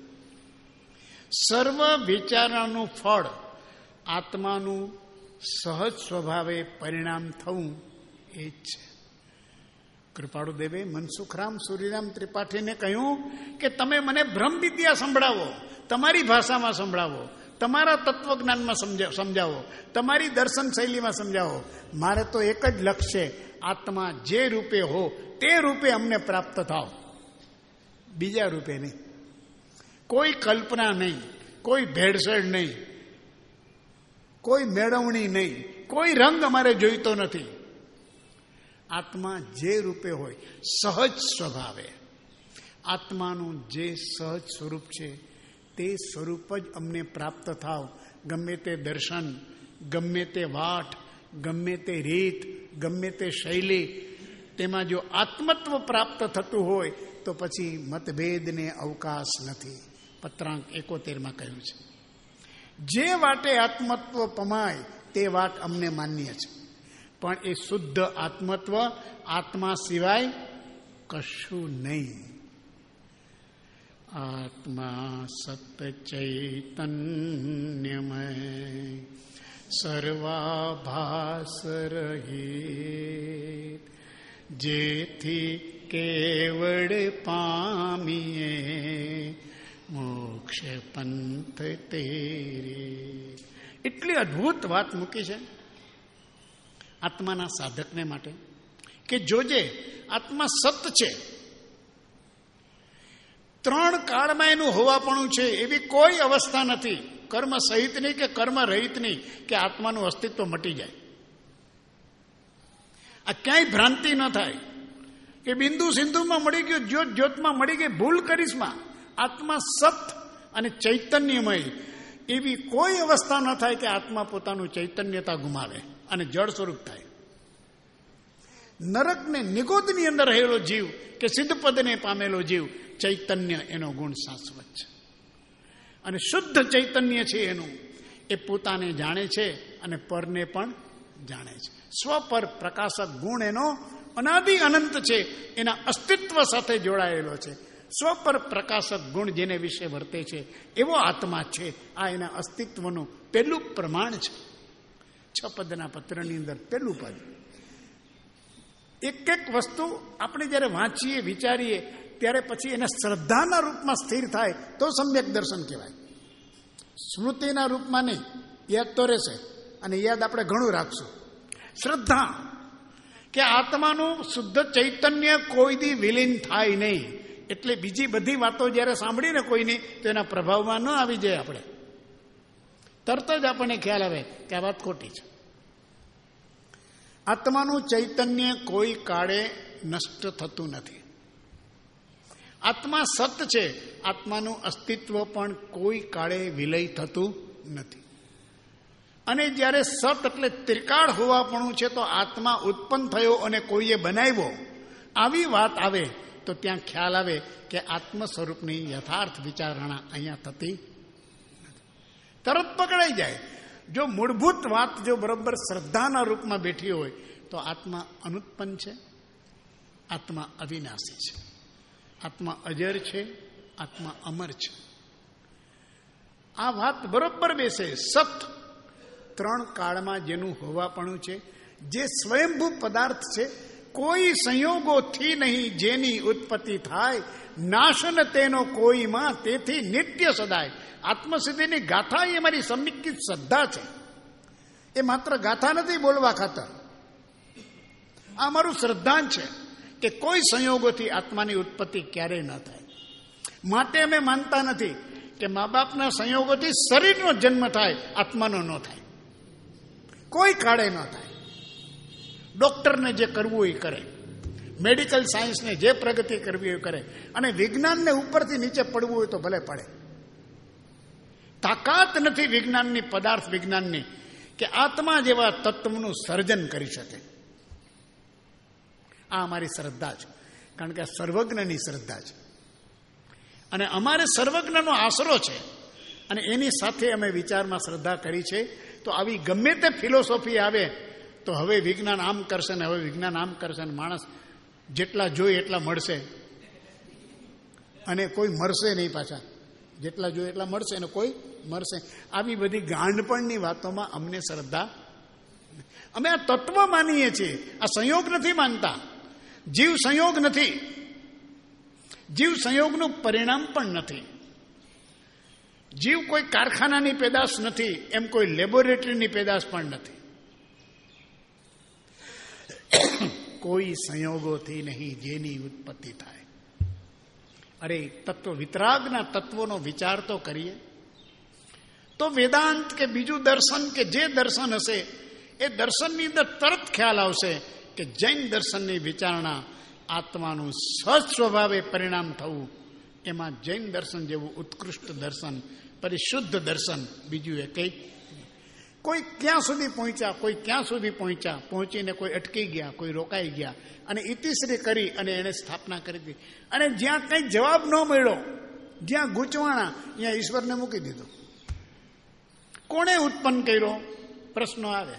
સર્વ વિચારણાનું ફળ આત્માનું સહજ સ્વભાવે પરિણામ થવું એ જ છે. કૃપાળુદેવે મનસુખરામ સૂર્યરામ ત્રિપાઠીને કહ્યું કે તમે મને બ્રહ્મ વિદ્યા સંભળાવો, તમારી ભાષામાં સંભળાવો, તમારા તત્વજ્ઞાનમાં સમજાવો, તમારી દર્શન શૈલીમાં સમજાવો. મારે તો એક જ લક્ષ્ય છે, આત્મા જે રૂપે હો તે રૂપે અમને પ્રાપ્ત થાવ, બીજા રૂપે નહીં. કોઈ કલ્પના નહીં, કોઈ ભેળસેળ નહીં, કોઈ મેળવણી નહીં, કોઈ રંગ અમારે જોઈતો નથી. આત્મા જે રૂપે હોય સહજ સ્વભાવે, આત્માનું જે સહજ સ્વરૂપ છે તે સ્વરૂપ જ અમને પ્રાપ્ત થાવ. ગમે તે દર્શન, ગમે તે વાટ, ગમે તે રીત, ગમે તે શૈલી, તેમાં જો આત્મત્વ પ્રાપ્ત થતું હોય તો પછી મતભેદને અવકાશ નથી. પત્રાંક એકોતેરમાં કહ્યું છે જે વાટે આત્મત્વ પમાય તે વાટ અમને માન્ય છે, પણ એ શુદ્ધ આત્મત્વ આત્મા સિવાય કશું નહીં. આત્મા સત ચૈતન્યમય સર્વાભાસ રહિત, જેથી કેવળ પામીએ મોક્ષ પંથ તેરે. એટલી અદ્ભુત વાત મૂકી છે. આત્માના સાધકને માટે કે જોજે આત્મા સત છે, ત્રણ કાળમાં એનું હોવાપણું છે. એવી કોઈ અવસ્થા નથી કર્મ સહિતની કે કર્મ રહિતની કે આત્માનું અસ્તિત્વ મટી જાય. આ ક્યાંય ભ્રાંતિ ન થાય કે બિંદુ સિંધુમાં મળી ગયું, જ્યોત જ્યોતમાં મળી ગઈ, ભૂલ કરીશમાં. આત્મા સત અને ચૈતન્યમય, એવી કોઈ અવસ્થા ન થાય કે આત્મા પોતાનું ચૈતન્યતા ગુમાવે અને જળ સ્વરૂપ થાય. નરક ને નિગોદની અંદર રહેલો જીવ કે સિદ્ધ પદને પામેલો જીવ, ચૈતન્ય એનો ગુણ શાશ્વત છે અને શુદ્ધ ચૈતન્ય છે એનું. એ પોતાને જાણે છે અને પરને પણ જાણે છે. સ્વપર પ્રકાશક ગુણ એનો અનાદિ અનંત છે, એના અસ્તિત્વ સાથે જોડાયેલો છે. સ્વપર પ્રકાશક ગુણ જેને વિશે વર્તે છે એવો આત્મા છે. આ એના અસ્તિત્વનું પહેલું પ્રમાણ છે. છ પદના પત્રની અંદર પહેલું પદ. એક એક વસ્તુ આપણે જ્યારે વાંચીએ, વિચારીએ, ત્યારે પછી એને શ્રદ્ધાના રૂપમાં સ્થિર થાય તો સમ્યક દર્શન કહેવાય. સ્મૃતિના રૂપમાં નહીં. યાદ તો રહેશે અને યાદ આપણે ઘણું રાખશું. શ્રદ્ધા કે આત્માનું શુદ્ધ ચૈતન્ય કોઈ દી વિલીન થાય નહીં. એટલે બીજી બધી વાતો જ્યારે સાંભળીને કોઈની તો એના પ્રભાવમાં ન આવી જાય. આપણે તરત જ આપણને ખ્યાલ આવે કે આ વાત ખોટી છે. આત્માનું ચૈતન્ય કોઈ કાળે નષ્ટ થતું નથી. આત્મા સત છે, આત્માનું અસ્તિત્વ પણ કોઈ કાળે વિલય થતું નથી. અને જ્યારે સત એટલે ત્રિકાળ હોવાપણું છે, તો આત્મા ઉત્પન્ન થયો અને કોઈએ બનાવ્યો, આવી વાત આવે તો ત્યાં ખ્યાલ આવે કે આત્મ સ્વરૂપની યથાર્થ વિચારણા અહીંયા થતી તરત પકડાઈ જાય. જો મૂળભૂત વાત જો બરોબર શ્રદ્ધાના રૂપમાં બેઠી હોય તો આત્મા અનુત્પન્ન છે, આત્મા અવિનાશી છે, આત્મા અજર છે, આત્મા અમર છે. આ વાત બરોબર બેસે. સત ત્રણ કાળમાં જેનું હોવાપણું છે, જે સ્વયંભૂ પદાર્થ છે, કોઈ સંયોગોથી નહીં જેની ઉત્પત્તિ થાય, નાશન તેનો કોઈમાં તેથી નિત્ય સદાય. આત્મસિદ્ધિની ગાથા એ મારી સમિકિત શ્રદ્ધા છે. એ માત્ર ગાથા નથી બોલવા ખાતર. આ મારું શ્રદ્ધાંત છે કે કોઈ સંયોગોથી આત્માની ઉત્પત્તિ ક્યારેય ન થાય. માટે અમે માનતા નથી કે મા બાપના સંયોગોથી શરીરનો જન્મ થાય, આત્માનો ન થાય. કોઈ કાળે ન થાય. ડોક્ટરને જે કરવું એ કરે, મેડિકલ સાયન્સને જે પ્રગતિ કરવી એ કરે, અને વિજ્ઞાનને ઉપરથી નીચે પડવું હોય તો ભલે પડે. તાકાત નથી વિજ્ઞાનની, પદાર્થ વિજ્ઞાનની, કે આત્મા જેવા તત્વનું સર્જન કરી શકે. આ અમારી શ્રદ્ધા છે, કારણ કે આ સર્વજ્ઞની શ્રદ્ધા છે અને અમારે સર્વજ્ઞનો આશરો છે અને એની સાથે અમે વિચારમાં શ્રદ્ધા કરી છે. તો આવી ગમે તે ફિલોસોફી આવે તો હવે વિજ્ઞાન આમ કરશે ને હવે વિજ્ઞાન આમ કરશે ને માણસ જેટલા જોઈએ એટલા મળશે અને કોઈ મરશે નહીં. પાછા જેટલા જોઈએ એટલા મળશે અને કોઈ મરશે. આવી બધી ગાંડપણની વાતોમાં અમને શ્રદ્ધા. અમે આ તત્વ માનીએ છીએ, આ સંયોગ નથી માનતા. જીવ સંયોગ નથી, જીવ સંયોગનું પરિણામ પણ નથી. જીવ કોઈ કારખાનાની પેદાશ નથી, એમ કોઈ લેબોરેટરીની પેદાશ પણ નથી. કોઈ સંયોગોથી નહીં જેની ઉત્પત્તિ થાય. અરે તત્વ વિતરાગના તત્વોનો વિચાર તો કરીએ તો વેદાંત કે બીજું દર્શન કે જે દર્શન હશે એ દર્શનની અંદર તરત ખ્યાલ આવશે કે જૈન દર્શનની વિચારણા આત્માનું સહજ સ્વભાવે પરિણામ થવું, એમાં જૈન દર્શન જેવું ઉત્કૃષ્ટ દર્શન, પરિશુદ્ધ દર્શન બીજું એ કંઈ. કોઈ ક્યાં સુધી પહોંચ્યા, કોઈ ક્યાં સુધી પહોંચ્યા, પહોંચીને કોઈ અટકી ગયા, કોઈ રોકાઈ ગયા અને ઇતિશ્રી કરી અને એણે સ્થાપના કરી દીધી. અને જ્યાં કંઈ જવાબ ન મળ્યો, જ્યાં ગૂંચવાણા, ત્યાં ઈશ્વરને મૂકી દીધો. કોણે ઉત્પન્ન કર્યો પ્રશ્નો આવે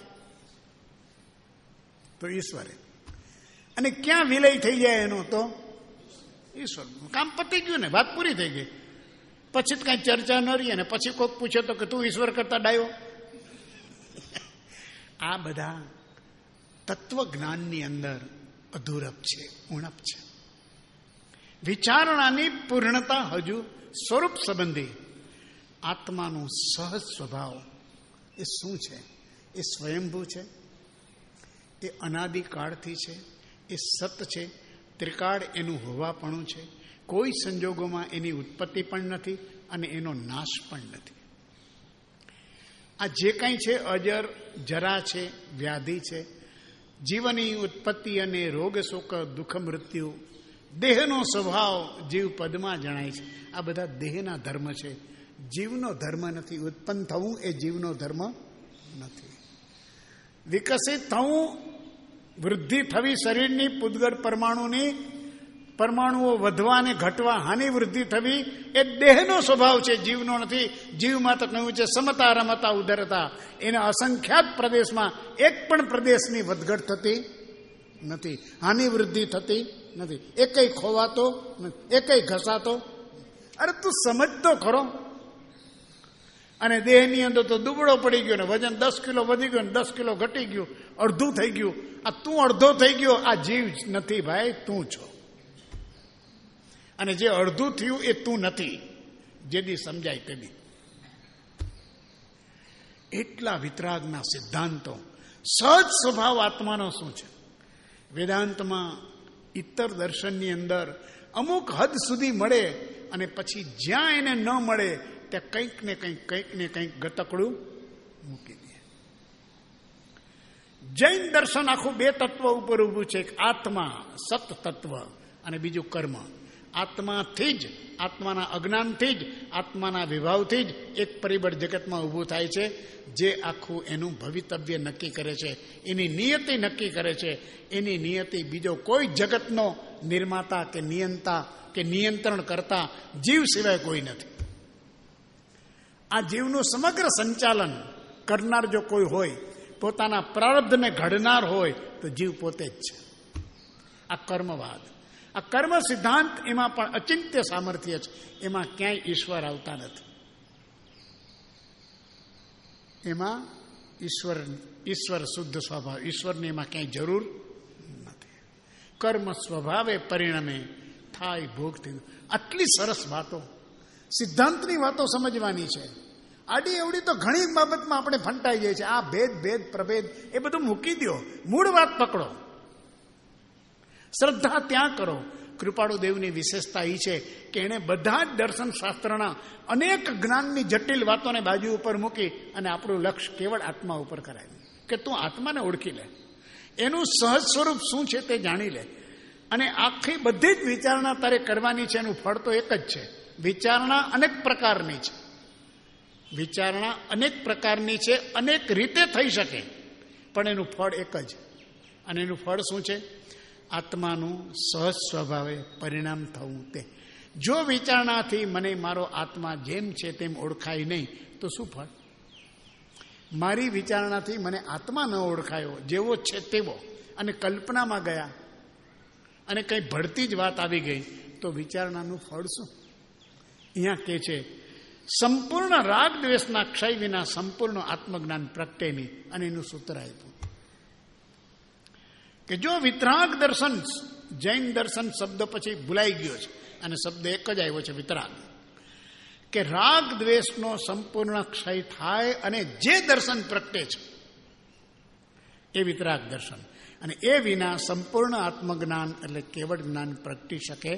તો ઈશ્વરે. અને ક્યાં વિલય થઈ જાય એનો તો ઈશ્વર. કામ પતી ગયું ને, વાત પૂરી થઈ ગઈ. પછી જ કાંઈ ચર્ચા ન રહી. અને પછી કોઈક પૂછે તો કે તું ઈશ્વર કરતા ડાયો. આ બધા તત્વજ્ઞાનની અંદર અધૂરપ છે, ઉણપ છે. વિચારણાની પૂર્ણતા હજુ સ્વરૂપ સંબંધી આત્માનું સહજ સ્વભાવ એ શું છે? એ સ્વયંભૂ છે એ અનાદિકાળથી છે, એ સત છે, ત્રિકાળ એનું હોવાપણું છે, કોઈ સંજોગોમાં એની ઉત્પત્તિ પણ નથી અને એનો નાશ પણ નથી. આ જે કંઈ છે અજર, જરા છે, વ્યાધિ છે, જીવની ઉત્પત્તિ અને રોગ શોક દુઃખ મૃત્યુ, દેહનો સ્વભાવ જીવ પદમાં જણાય છે. આ બધા દેહના ધર્મ છે, જીવનો ધર્મ નથી. ઉત્પન્ન થવું એ જીવનો ધર્મ નથી. વિકસિત થવું, વૃદ્ધિ થવી શરીરની, પૂદગળ પરમાણુની, પરમાણુઓ વધવા અને ઘટવા, હાનિ વૃદ્ધિ થવી એ દેહનો સ્વભાવ છે, જીવનો નથી. જીવમાં તો કહ્યું છે સમતા રમતા ઉદરતા. એના અસંખ્યાત પ્રદેશમાં એક પણ પ્રદેશની વધઘટ થતી નથી, હાનિ વૃદ્ધિ થતી નથી, એકેય ખોવાતો નથી, એકેય ઘસાતો. અરે તું સમજતો ખરો. અને દેહની અંદર તો દુબળો પડી ગયો ને વજન દસ કિલો વધી ગયો ને દસ કિલો ઘટી ગયું, અડધું થઈ ગયું. આ તું અડધો થઈ ગયો, આ જીવ નથી ભાઈ, તું છો. અને જે અડધું થયું એ તું નથી, જેથી સમજાય તેની. એટલા વિતરાગના સિદ્ધાંતો. સહજ સ્વભાવ આત્માનો શું છે? વેદાંતમાં ઇતર દર્શનની અંદર અમુક હદ સુધી મળે અને પછી જ્યાં એને ન મળે ત્યાં કંઈક ને કંઈક કંઈક ને કંઈક ગતકડું મૂકી દે. જૈન દર્શન આખું બે તત્વ ઉપર ઊભું છે. એક આત્મા, સત તત્વ, અને બીજું કર્મ. આત્માથી જ, આત્માના અજ્ઞાનથી જ, આત્માના વિભાવથી જ એક પરિબળ જગતમાં ઊભું થાય છે, જે આખું એનું ભવિતવ્ય નક્કી કરે છે, એની નિયતિ નક્કી કરે છે. એની નિયતિ બીજો કોઈ જગતનો નિર્માતા કે નિયંતા કે નિયંત્રણ કરતા જીવ સિવાય કોઈ નથી. આ જીવનું સમગ્ર સંચાલન કરનાર જો કોઈ હોય, પોતાના પ્રારબ્ધને ઘડનાર હોય, તો જીવ પોતે જ છે. આ કર્મવાદ, આ કર્મ સિદ્ધાંત, એમાં પણ અચિંત્ય સામર્થ્ય છે. એમાં ક્યાંય ઈશ્વર આવતા નથી. એમાં ઈશ્વર ઈશ્વર શુદ્ધ સ્વભાવ, ઈશ્વરની એમાં ક્યાંય જરૂર નથી. કર્મ સ્વભાવે પરિણમે થાય ભોગથી. આટલી સરસ વાતો, સિદ્ધાંતની વાતો સમજવાની છે. આડી એવડી તો ઘણી બાબતમાં આપણે ફંટાઈ જાય છે. આ ભેદ ભેદ પ્રભેદ એ બધું મૂકી દો, મૂળ વાત પકડો, શ્રદ્ધા ત્યાં કરો. કૃપાળુ દેવની વિશેષતા એ છે કે એણે બધા જ દર્શન શાસ્ત્રના અનેક જ્ઞાનની જટિલ વાતોને બાજુ ઉપર મૂકી અને આપણું લક્ષ્ય કેવળ આત્મા ઉપર કરાવ્યું કે તું આત્માને ઓળખી લે, એનું સહજ સ્વરૂપ શું છે તે જાણી લે. અને આખી બધી જ વિચારણા તારે કરવાની છે. એનું ફળ તો એક જ છે. વિચારણા અનેક પ્રકારની છે, વિચારણા અનેક પ્રકારની છે, અનેક રીતે થઈ શકે, પણ એનું ફળ એક જ. અને એનું ફળ શું છે? આત્માનું સહજ સ્વભાવે પરિણામ થવું. તે જો વિચારણાથી મને મારો આત્મા જેમ છે તેમ ઓળખાય નહીં તો શું ફળ? મારી વિચારણાથી મને આત્મા ન ઓળખાયો, જેવો છે તેવો, અને કલ્પનામાં ગયા અને કંઈ ભળતી જ વાત આવી ગઈ, તો વિચારણાનું ફળ શું? અહીંયા કે છે સંપૂર્ણ રાગ દ્વેષના ક્ષય વિના સંપૂર્ણ આત્મજ્ઞાન પ્રગટે નહીં. અને એનું સૂત્ર આપ્યું કે જો વિતરાગ દર્શન, જૈન દર્શન શબ્દ પછી ભૂલાઈ ગયો છે અને શબ્દ એક જ આવ્યો છે, વિતરાગ, કે રાગ દ્વેષનો સંપૂર્ણ ક્ષય થાય અને જે દર્શન પ્રગટે છે એ વિતરાગ દર્શન. અને એ વિના સંપૂર્ણ આત્મજ્ઞાન એટલે કેવળ જ્ઞાન પ્રગટી શકે.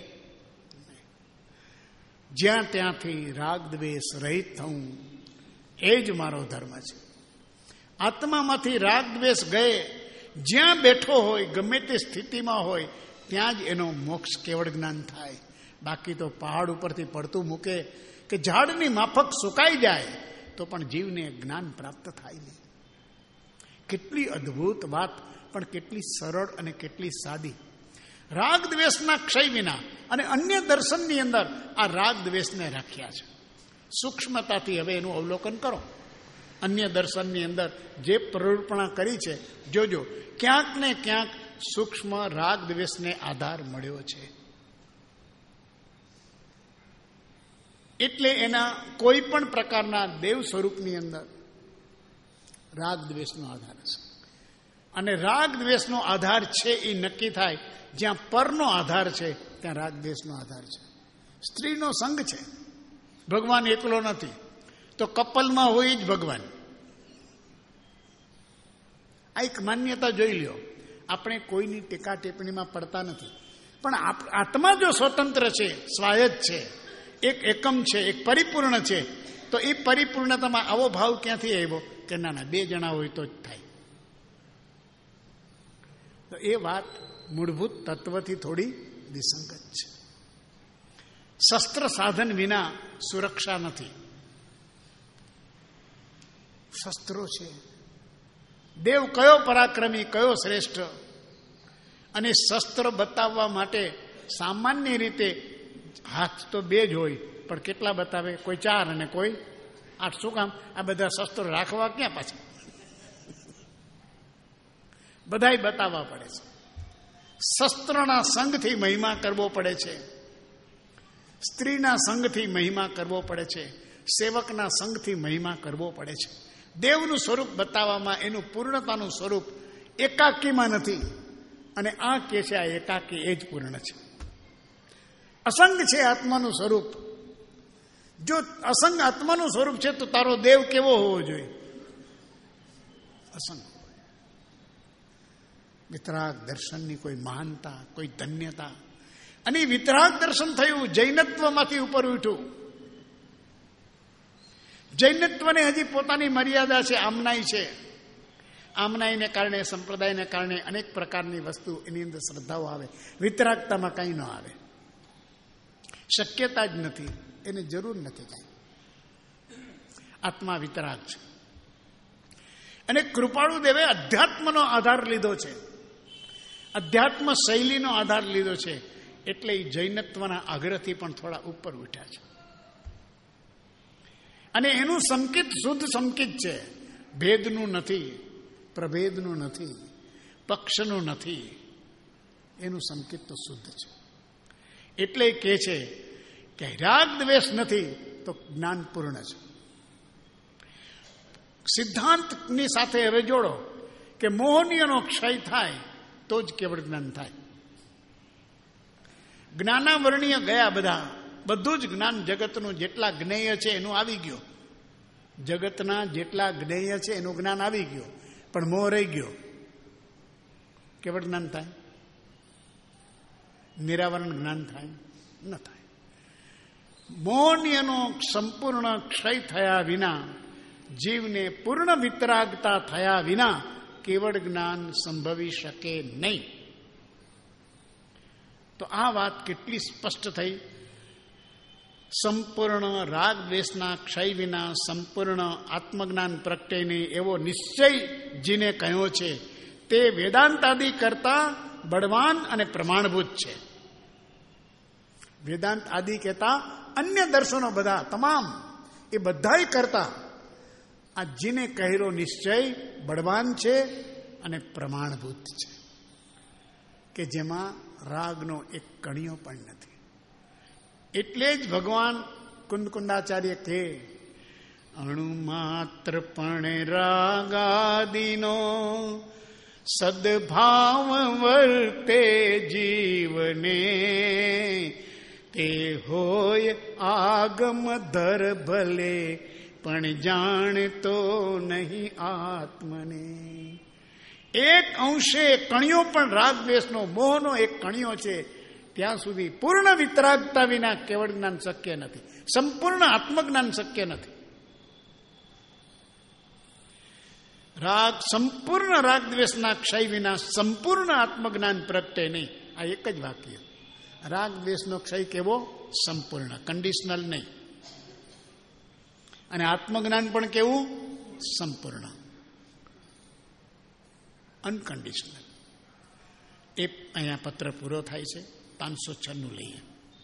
જ્યાં ત્યાંથી રાગ દ્વેષ રહિત થવું એ જ મારો ધર્મ છે. આત્મામાંથી રાગ દ્વેષ ગયે, જ્યાં બેઠો હોય, ગમે તે સ્થિતિમાં હોય, ત્યાં જ એનો મોક્ષ કેવળ જ્ઞાન થાય. બાકી તો પહાડ ઉપરથી પડતું મૂકે કે ઝાડની માફક સુકાઈ જાય તો પણ જીવને જ્ઞાન પ્રાપ્ત થાય નહીં. કેટલી અદ્ભુત વાત, પણ કેટલી સરળ અને કેટલી સાદી. રાગ દ્વેષના ક્ષય વિના. અને અન્ય દર્શનની અંદર આ રાગ દ્વેષને રાખ્યા છે. સૂક્ષ્મતાથી હવે એનું અવલોકન કરો. અન્ય દર્શનની અંદર જે પ્રરૂપણા કરી છે, જોજો ક્યાંક ને ક્યાંક સૂક્ષ્મ રાગ દ્વેષને આધાર મળ્યો છે. એટલે એના કોઈ પણ પ્રકારના દેવ સ્વરૂપની અંદર રાગ દ્વેષનો આધાર છે. અને રાગ દ્વેષનો આધાર છે એ નક્કી થાય જ્યાં પરનો આધાર છે, ત્યાં રાગ દ્વેષનો આધાર છે. સ્ત્રીનો સંગ છે, ભગવાન એકલો નથી, તો કપલમાં હોય જ ભગવાન. આ એક માન્યતા જોઈ લ્યો. આપણે કોઈની ટીકા ટિપ્પણીમાં પડતા નથી, પણ આત્મા જો સ્વતંત્ર છે, સ્વાયત્ત છે, એક એકમ છે, એક પરિપૂર્ણ છે, તો એ પરિપૂર્ણતામાં આવો ભાવ ક્યાંથી આવ્યો કે ના ના બે જણા હોય તો જ થાય. તો એ વાત મૂળભૂત તત્વથી થોડી વિસંગત છે. શસ્ત્ર સાધન વિના સુરક્ષા નથી. શસ્ત્રો છે. દેવ કયો પરાક્રમી, કયો શ્રેષ્ઠ, અને શસ્ત્ર બતાવવા માટે સામાન્ય રીતે હાથ તો બે જ હોય, પણ કેટલા બતાવે? કોઈ ચાર અને કોઈ આઠ. શું કામ? આ બધા શસ્ત્રો રાખવા ક્યાં પાછા? બધાય બતાવવા પડે છે. શસ્ત્રના સંગથી મહિમા કરવો પડે છે, સ્ત્રીના સંગથી મહિમા કરવો પડે છે, સેવકના સંગથી મહિમા કરવો પડે છે. દેવનું સ્વરૂપ બતાવવામાં એનું પૂર્ણતાનું સ્વરૂપ એકાકીમાં નથી, અને આ કે છે આ એકાકી એ જ પૂર્ણ છે. અસંગ છે આત્માનું સ્વરૂપ. જો અસંગ આત્માનું સ્વરૂપ છે તો તારો દેવ કેવો હોવો જોઈએ? અસંગ. વિતરાગ દર્શનની કોઈ મહાનતા, કોઈ ધન્યતા, અને વિતરાગ દર્શન થયું જૈનત્વમાંથી ઉપર ઉઠ્યું. જૈનત્વને હજી પોતાની મર્યાદા છે, આમનાઈ છે. આમનાઈને કારણે, સંપ્રદાયને કારણે અનેક પ્રકારની વસ્તુ એની અંદર શ્રદ્ધાઓ આવે. વિતરાગતામાં કંઈ ન આવે, શક્યતા જ નથી, એને જરૂર નથી કાંઈ. આત્મા વિતરાગ છે. અને કૃપાળુ દેવે અધ્યાત્મનો આધાર લીધો છે, અધ્યાત્મ શૈલીનો આધાર લીધો છે, એટલે એ જૈનત્વના આગ્રહથી પણ થોડા ઉપર ઉઠ્યા છે. અને એનું સંકેત શુદ્ધ સંકેત છે, ભેદનું નથી, પ્રભેદનું નથી, પક્ષનું નથી. એનું સંકેત તો શુદ્ધ છે. એટલે કહે છે કે રાગ દ્વેષ નથી તો જ્ઞાન પૂર્ણ છે. સિદ્ધાંતની સાથે હવે જોડો કે મોહનીયનો ક્ષય થાય તો જ કેવળ જ્ઞાન થાય. જ્ઞાનાવરણીય ગયા બધા, બધું જ જ્ઞાન જગતનું જેટલા જ્ઞેય છે એનું આવી ગયું. જગતના જેટલા જ્ઞેય છે એનું જ્ઞાન આવી ગયું, પણ મોહ રહી ગયો. કેવળ જ્ઞાન થાય? નિરાવરણ જ્ઞાન થાય? ન થાય. મોહનીયનો સંપૂર્ણ ક્ષય થયા વિના, જીવને પૂર્ણ વિતરાગતા થયા વિના કેવળ જ્ઞાન સંભવી શકે નહીં. તો આ વાત કેટલી સ્પષ્ટ થઈ. સંપૂર્ણ રાગ દ્વેષના ક્ષય વિના સંપૂર્ણ આત્મજ્ઞાન પ્રગટે નહીં એવો નિશ્ચય જીને કહ્યો છે, તે વેદાંત આદિ કરતા બળવાન અને પ્રમાણભૂત છે. વેદાંત આદિ કહેતા અન્ય દર્શનો બધા તમામ, એ બધાય કરતા આ જીને કહેલો નિશ્ચય બળવાન છે અને પ્રમાણભૂત છે, કે જેમાં રાગનો એક કણિયો પણ નથી. એટલે જ ભગવાન કુંદકુંદાચાર્ય કહે, અણુ માત્ર પણ રાગાદિનો સદભાવ વર્તે જીવને, તે હોય આગમ ધર ભલે પણ જાણતો નહીં આત્મને. એક અંશે કણિયો પણ રાગ દ્વેષનો, મોહનો એક કણિયો છે, ત્યાં સુધી પૂર્ણ વિતરાગતા વિના કેવળ જ્ઞાન શક્ય નથી, સંપૂર્ણ આત્મજ્ઞાન શક્ય નથી. રાગ સંપૂર્ણ રાગ દ્વેષના ક્ષય વિના સંપૂર્ણ આત્મજ્ઞાન પ્રગટે નહીં. આ એક જ વાક્ય. રાગ દ્વેષનો ક્ષય કેવો? સંપૂર્ણ, કન્ડિશનલ નહીં. અને આત્મજ્ઞાન પણ કેવું? સંપૂર્ણ, અનકન્ડિશનલ. એ અહીંયા પત્ર પૂરો થાય છે. પાંચસો છન્નું લઈએ.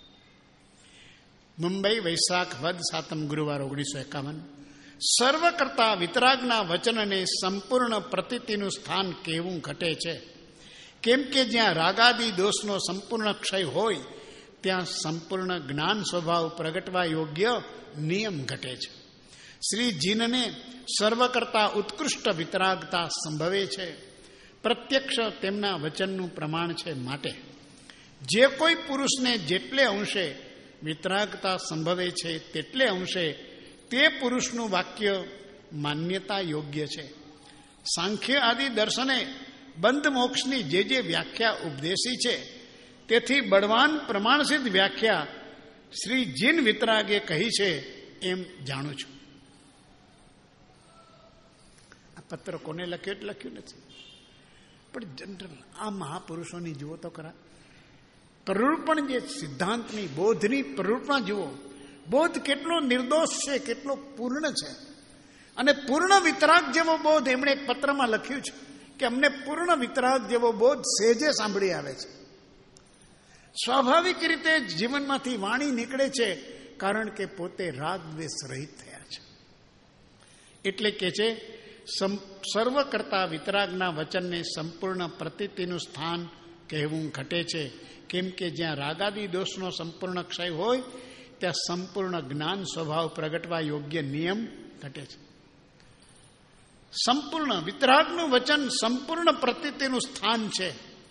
મુંબઈ, વૈશાખ વદ સાતમ, ગુરુવાર ઓગણીસો એકાવન. સર્વ કરતા વિતરાગના વચનને સંપૂર્ણ પ્રતીતિનું સ્થાન કેવું ઘટે છે. કેમ કે જ્યાં રાગાદિ દોષનો સંપૂર્ણ ક્ષય હોય ત્યાં સંપૂર્ણ જ્ઞાન સ્વભાવ પ્રગટવા યોગ્ય નિયમ ઘટે છે. શ્રી જીનને સર્વ કરતા ઉત્કૃષ્ટ વિતરાગતા સંભવે છે. પ્રત્યક્ષ તેમના વચનનું પ્રમાણ છે. માટે જે કોઈ પુરુષને જેટલે અંશે વિતરાગતા સંભવે છે તેટલે અંશે તે પુરુષનું વાક્ય માન્યતા યોગ્ય છે. સાંખ્ય આદિ દર્શને બંધ મોક્ષની જે જે વ્યાખ્યા ઉપદેશી છે તેથી બળવાન પ્રમાણસિદ્ધ વ્યાખ્યા શ્રી જીન વિતરાગે કહી છે એમ જાણું છું. આ પત્ર કોને લખ્યો એટલે લખ્યું નથી, પણ જનરલ આ મહાપુરુષોની જુઓ તો ખરા. પ્રરૂપણ જે સિદ્ધાંતની બોધની પ્રરૂપણ જુઓ. બોધ કેટલો નિર્દોષ છે, કેટલો પૂર્ણ છે. અને પૂર્ણ વિતરાગ જેવો બોધ એમણે એક પત્રમાં લખ્યું છે કે અમને પૂર્ણ વિતરાગ જેવો બોધ સહેજે સાંભળી આવે છે. સ્વાભાવિક રીતે જીવનમાંથી વાણી નીકળે છે, કારણ કે પોતે રાગ દ્વેષ રહિત થયા છે. એટલે કે છે સર્વ કરતા વિતરાગના વચનને સંપૂર્ણ પ્રતીતિનું સ્થાન કહેવું ઘટે છે. કેમ કે જ્યાં રાગાદી દોષનો સંપૂર્ણ ક્ષય હોય ત્યાં સંપૂર્ણ જ્ઞાન સ્વભાવ પ્રગટવા યોગ્ય નિયમ ઘટે છે. સંપૂર્ણ વિતરાગનું વચન સંપૂર્ણ પ્રતીતિનું સ્થાન છે.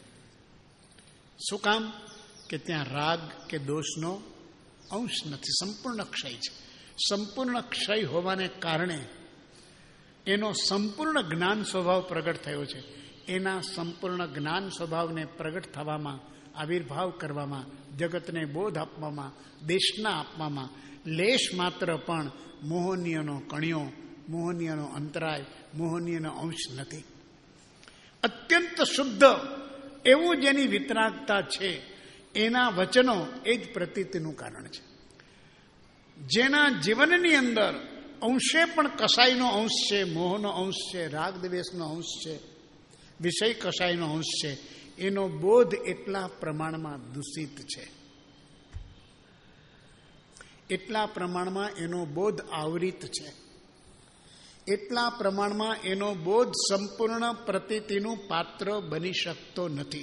શું કામ? કે ત્યાં રાગ કે દોષનો અંશ નથી, સંપૂર્ણ ક્ષય છે. સંપૂર્ણ ક્ષય હોવાને કારણે એનો સંપૂર્ણ જ્ઞાન સ્વભાવ પ્રગટ થયો છે. એના સંપૂર્ણ જ્ઞાન સ્વભાવને પ્રગટ થવામાં, આવિર્ભાવ કરવામાં, જગતને બોધ આપવામાં, દેશના આપવામાં લેશ માત્ર પણ મોહનીયનો કણિયો, મોહનીયનો અંતરાય, મોહનીયનો અંશ નથી. અત્યંત શુદ્ધ એવું જેની વિતરાગતા છે એના વચનો એ જ પ્રતીતિનું કારણ છે. જેના જીવનની અંદર અંશે પણ કસાઈનો અંશ છે, મોહનો અંશ છે, રાગ દ્વેષનો અંશ છે, વિષય કસાઈનો અંશ છે, એનો બોધ એટલા પ્રમાણમાં દૂષિત છે, એટલા પ્રમાણમાં એનો બોધ આવરિત છે, એટલા પ્રમાણમાં એનો બોધ સંપૂર્ણ પ્રતીતિનું પાત્ર બની શકતો નથી.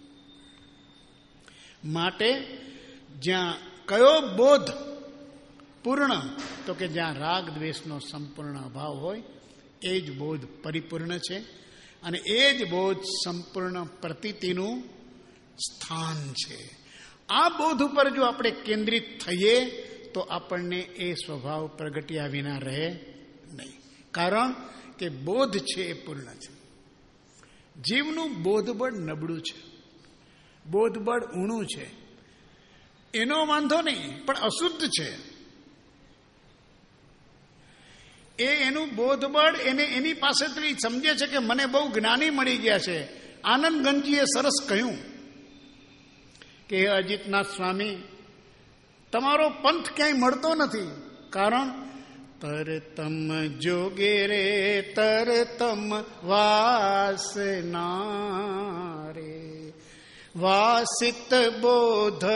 માટે જ્યાં કયો બોધ પૂર્ણ? તો કે જ્યાં રાગ દ્વેષનો સંપૂર્ણ અભાવ હોય એ જ બોધ પરિપૂર્ણ છે. અને એ જ બોધ સંપૂર્ણ પ્રતીતિનું સ્થાન છે. આ બોધ ઉપર જો આપણે કેન્દ્રિત થઈએ તો આપણને એ સ્વભાવ પ્રગટ્યા વિના રહે નહીં. કારણ કે બોધ છે એ પૂર્ણ છે. જીવનું બોધબળ નબળું છે, બોધબળ ઊણું છે. એનો વાંધો નહીં, પણ અશુદ્ધ છે. એ એનું બોધબળ એને એની પાસેથી સમજે છે કે મને બહુ જ્ઞાની મળી ગયા છે. આનંદ ગંજીએ સરસ કહ્યું કે હે અજીતનાથ સ્વામી, તમારો પંથ ક્યાંય મળતો નથી. કારણ તરતમ જોગે રે તરતમ વાસના રે, વાસિત બોધ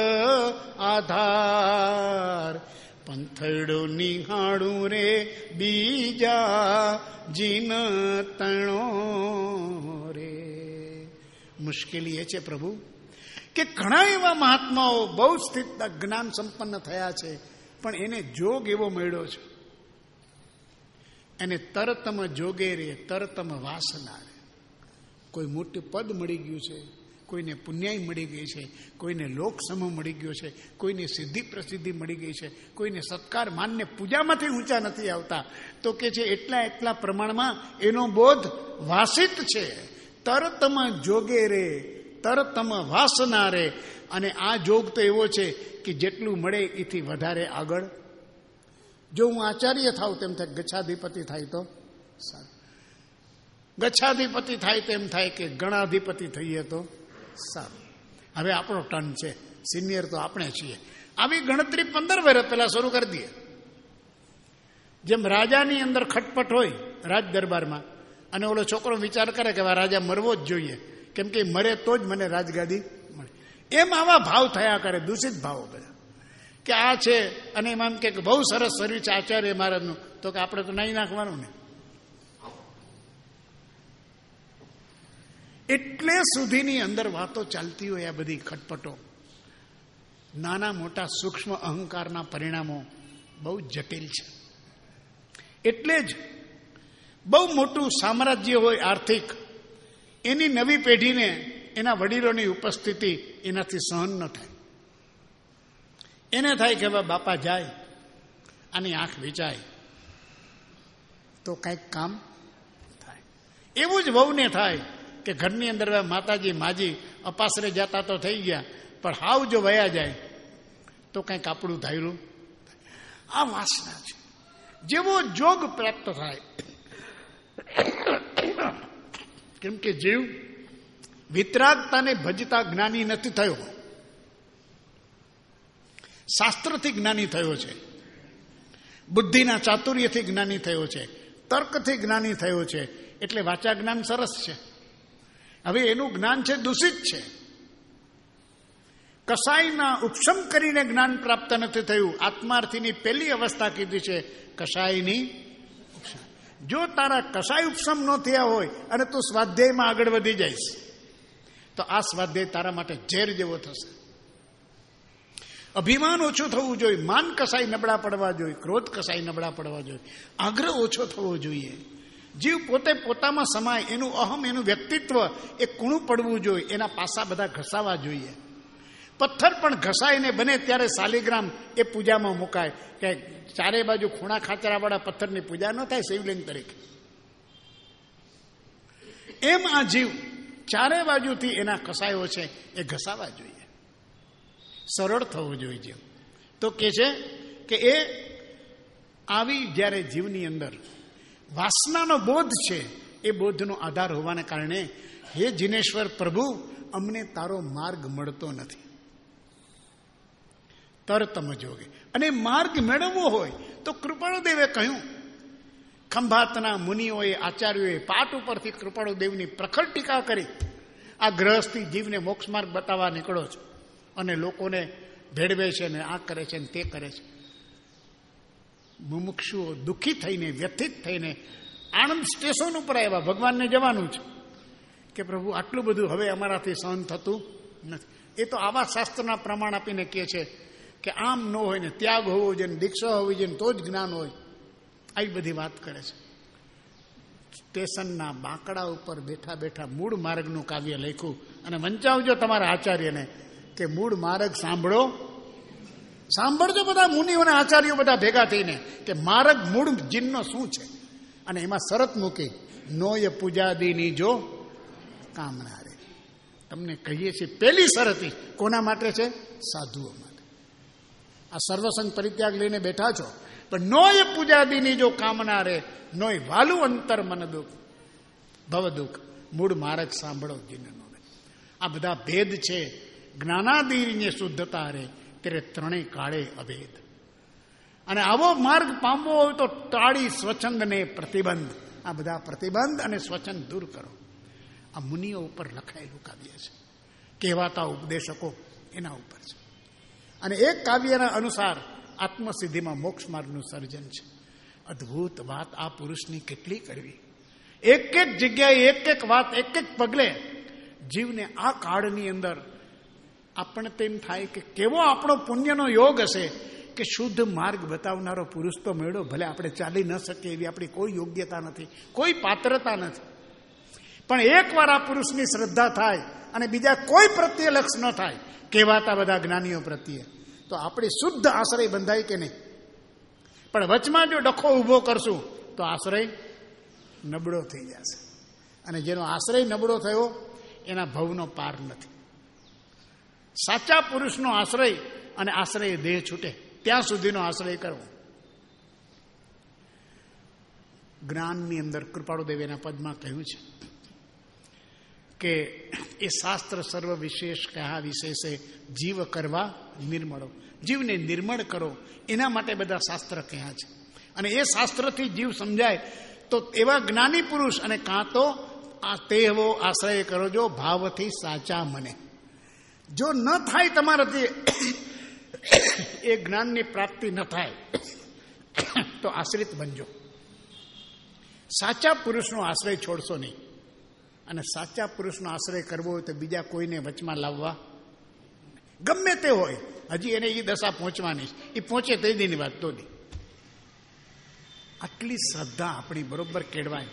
આધાર, પંથડો નિહાળું રે બીજા જીન તણો રે. મુશ્કેલી એ છે પ્રભુ કે ઘણા એવા મહાત્માઓ બહુ સ્થિત જ્ઞાન સંપન્ન થયા છે, પણ એને જોગ એવો મળ્યો છે, એને તરતમ જોગે રે તરતમ વાસના રે. કોઈ મોટું પદ મળી ગયું છે, કોઈને પુણ્યાય મળી ગઈ છે, કોઈને લોકસમૂહ મળી ગયો છે, કોઈને સિદ્ધિ પ્રસિદ્ધિ મળી ગઈ છે, કોઈને સત્કાર માનને પૂજામાંથી ઊંચા નથી આવતા. તો કે છે એટલા એટલા પ્રમાણમાં એનો બોધ વાસિત છે. તરતમ જોગે રે તરતમ વાસના રે. અને આ જોગ તો એવો છે કે જેટલું મળે એથી વધારે આગળ. જો હું આચાર્ય થાવ તેમ થાય, ગચ્છાધિપતિ થાય તો સારું, ગચ્છાધિપતિ થાય તેમ થાય કે ગણાધિપતિ થઈએ તો સારું. હવે આપણો ટર્ન છે, સિનિયર તો આપણે છીએ. આવી ગણતરી પંદર વર્ષ પહેલા શરૂ કરી દઈએ. જેમ રાજાની અંદર ખટપટ હોય રાજ દરબારમાં, અને ઓલો છોકરો વિચાર કરે કે રાજા મરવો જ જોઈએ, કેમ કે મરે તો જ મને રાજગાદી મળે. એમ આવા ભાવ થયા કરે, દૂષિત ભાવો બધા કે આ છે. અને એમ કે બહુ સરસ સર્વિસ છે આચાર્ય મહારાજનું, તો કે આપણે તો નાઈ નાખવાનું ને. એટલે સુધીની અંદર વાતો ચાલતી હોય આ બધી ખટપટો. નાના મોટા સૂક્ષ્મ અહંકારના પરિણામો બહુ જટિલ છે. એટલે જ બહુ મોટું સામ્રાજ્ય હોય આર્થિક, એની નવી પેઢીને એના વડીલોની ઉપસ્થિતિ એનાથી સહન ન થાય. એને થાય કે હવે બાપા જાય, આની આંખ વેચાય તો કંઈક કામ થાય. એવું જ વહુને થાય કે ઘરની અંદર માતાજી માજી અપાસરે જતા તો થઈ ગયા, પણ હાવ જો વયા જાય તો કંઈક આપણું ધાર્યું. આ વાસના છે. જેવો જોગ પ્રાપ્ત થાય, કેમ કે જીવ વિતરાગતાને ભજતા જ્ઞાની નથી થયો, શાસ્ત્રથી જ્ઞાની થયો છે, બુદ્ધિના ચાતુર્યથી જ્ઞાની થયો છે, તર્કથી જ્ઞાની થયો છે. એટલે વાચા જ્ઞાન સરસ છે. હવે એનું જ્ઞાન છે દૂષિત છે. કસાયના ઉપશમ કરીને જ્ઞાન પ્રાપ્ત નથી થયું. આત્માર્થીની પહેલી અવસ્થા કીધી છે કસાયની ઉપશમ. જો તારા કસાય ઉપશમ ન થયા હોય અને તું સ્વાધ્યાયમાં આગળ વધી જઈશ તો આ સ્વાધ્યાય તારા માટે ઝેર જેવો થશે. અભિમાન ઓછું થવું જોઈએ, માન કસાય નબળા પડવા જોઈએ, ક્રોધ કસાય નબળા પડવા જોઈએ, આગ્રહ ઓછો થવો જોઈએ. જીવ પોતે પોતામાં સમાય, એનું અહમ, એનું વ્યક્તિત્વ એ કૂણું પડવું જોઈએ. એના પાસા બધા ઘસાવા જોઈએ. પથ્થર પણ ઘસાઈને બને ત્યારે શાલિગ્રામ એ પૂજામાં મુકાય, કે ચારે બાજુ ખૂણા ખાચરાવાળા પથ્થરની પૂજા ન થાય શિવલિંગ તરીકે. એમ આ જીવ ચારે બાજુથી એના કસાયો છે એ ઘસાવા જોઈએ, સરળ થવો જોઈએ જીવ. તો કે છે કે એ આવી જ્યારે જીવની અંદર વાસનાનો બોધ છે, એ બોધનો આધાર હોવાને કારણે હે જીનેશ્વર પ્રભુ, અમને તારો માર્ગ મળતો નથી. તરતમ જોગે. અને માર્ગ મેળવવો હોય તો કૃપાળુદેવે કહ્યું, ખંભાતના મુનિઓએ, આચાર્યોએ પાટ ઉપરથી કૃપાળુદેવની પ્રખર ટીકા કરી. આ ગ્રહસ્થી જીવને મોક્ષ માર્ગ બતાવવા નીકળો છો અને લોકોને ભેળવે છે ને આ કરે છે ને તે કરે છે. મુમુક્ષુઓ દુઃખી થઈને, વ્યથિત થઈને આણંદ સ્ટેશન ઉપર આવ્યા. ભગવાનને જવાનું છે કે પ્રભુ આટલું બધું હવે અમારાથી સહન થતું નથી. એ તો આવા શાસ્ત્રના પ્રમાણ આપીને કહે છે કે આમ ન હોય ને, ત્યાગ હોવો જોઈએ, દીક્ષા હોવી જોઈએ, તો જ જ્ઞાન હોય. આવી બધી વાત કરે છે. સ્ટેશનના બાંકડા ઉપર બેઠા બેઠા મૂળ માર્ગનું કાવ્ય લખ્યું અને વંચાવજો તમારા આચાર્યને કે મૂળ માર્ગ સાંભળો. સાંભળજો બધા મુનિઓને, આચાર્યો બધા ભેગા થઈને કે માર્ગ મૂળ જીનનો શું છે. અને એમાં શરત મૂકી, નોય પૂજાદીની જો કામના રે. તમને કહીએ છીએ પહેલી શરત કોના માટે છે? સાધુઓ માટે. આ સર્વસંગ પરિત્યાગ લઈને બેઠા છો, પણ નોય પૂજાદીની જો કામના રે, નોય વાલું અંતર મન દુઃખ ભવ દુઃખ, મૂળ માર્ગ સાંભળો જીનનો. આ બધા ભેદ છે. જ્ઞાનાદિને શુદ્ધતા રે ત્યારે ત્રણેય કાળે અભેદ. અને આવો માર્ગ પામવો હોય તો ટાળી સ્વચ્છંદ ને પ્રતિબંધ. આ બધા પ્રતિબંધ અને સ્વચ્છંદ દૂર કરો. આ મુનિઓ ઉપર લખાયેલું કાવ્ય છે, કહેવાતા ઉપદેશકો એના ઉપર છે. અને એક કાવ્યના અનુસાર આત્મસિદ્ધિમાં મોક્ષ માર્ગનું સર્જન છે. અદ્ભુત વાત આ પુરુષની કેટલી કરવી. એક એક જગ્યાએ એક એક વાત, એક એક પગલે જીવને આ કાળની અંદર આપણને તેમ થાય કે કેવો આપણો પુણ્યનો યોગ હશે કે શુદ્ધ માર્ગ બતાવનારો પુરુષ તો મેળો. ભલે આપણે ચાલી ન શકીએ એવી આપણી કોઈ યોગ્યતા નથી, કોઈ પાત્રતા નથી, પણ એકવાર આ પુરુષની શ્રદ્ધા થાય અને બીજા કોઈ પ્રત્યે લક્ષ ન થાય, કહેવાતા બધા જ્ઞાનીઓ પ્રત્યે, તો આપણી શુદ્ધ આશ્રય બંધાય કે નહીં. પણ વચમાં જો ડખો ઊભો કરશું તો આશ્રય નબળો થઈ જશે. અને જેનો આશ્રય નબળો થયો એના ભવનો પાર નથી. સાચા પુરુષનો આશ્રય અને આશ્રય દેહ છૂટે ત્યાં સુધીનો આશ્રય કરવો. જ્ઞાનની અંદર કૃપાળુદેવ એના પદમાં કહ્યું છે કે એ શાસ્ત્ર સર્વ વિશેષ કહા વિશેષે જીવ કરવા નિર્મળો. જીવને નિર્મળ કરો એના માટે બધા શાસ્ત્ર કહ્યા છે. અને એ શાસ્ત્રથી જીવ સમજાય તો એવા જ્ઞાની પુરુષ, અને કાં તો આ તેવો આશ્રય કરો જો ભાવથી સાચા મને. જો ન થાય તમારાથી એ જ્ઞાનની પ્રાપ્તિ ન થાય તો આશ્રિત બનજો. સાચા પુરુષનો આશ્રય છોડશો નહીં. અને સાચા પુરુષનો આશ્રય કરવો હોય તો બીજા કોઈને વચમાં લાવવા, ગમે તે હોય, હજી એને એ દશા પહોંચવાની, એ પહોંચે તે દીની વાત તો દી. આટલી શ્રદ્ધા આપણી બરોબર કેળવાય.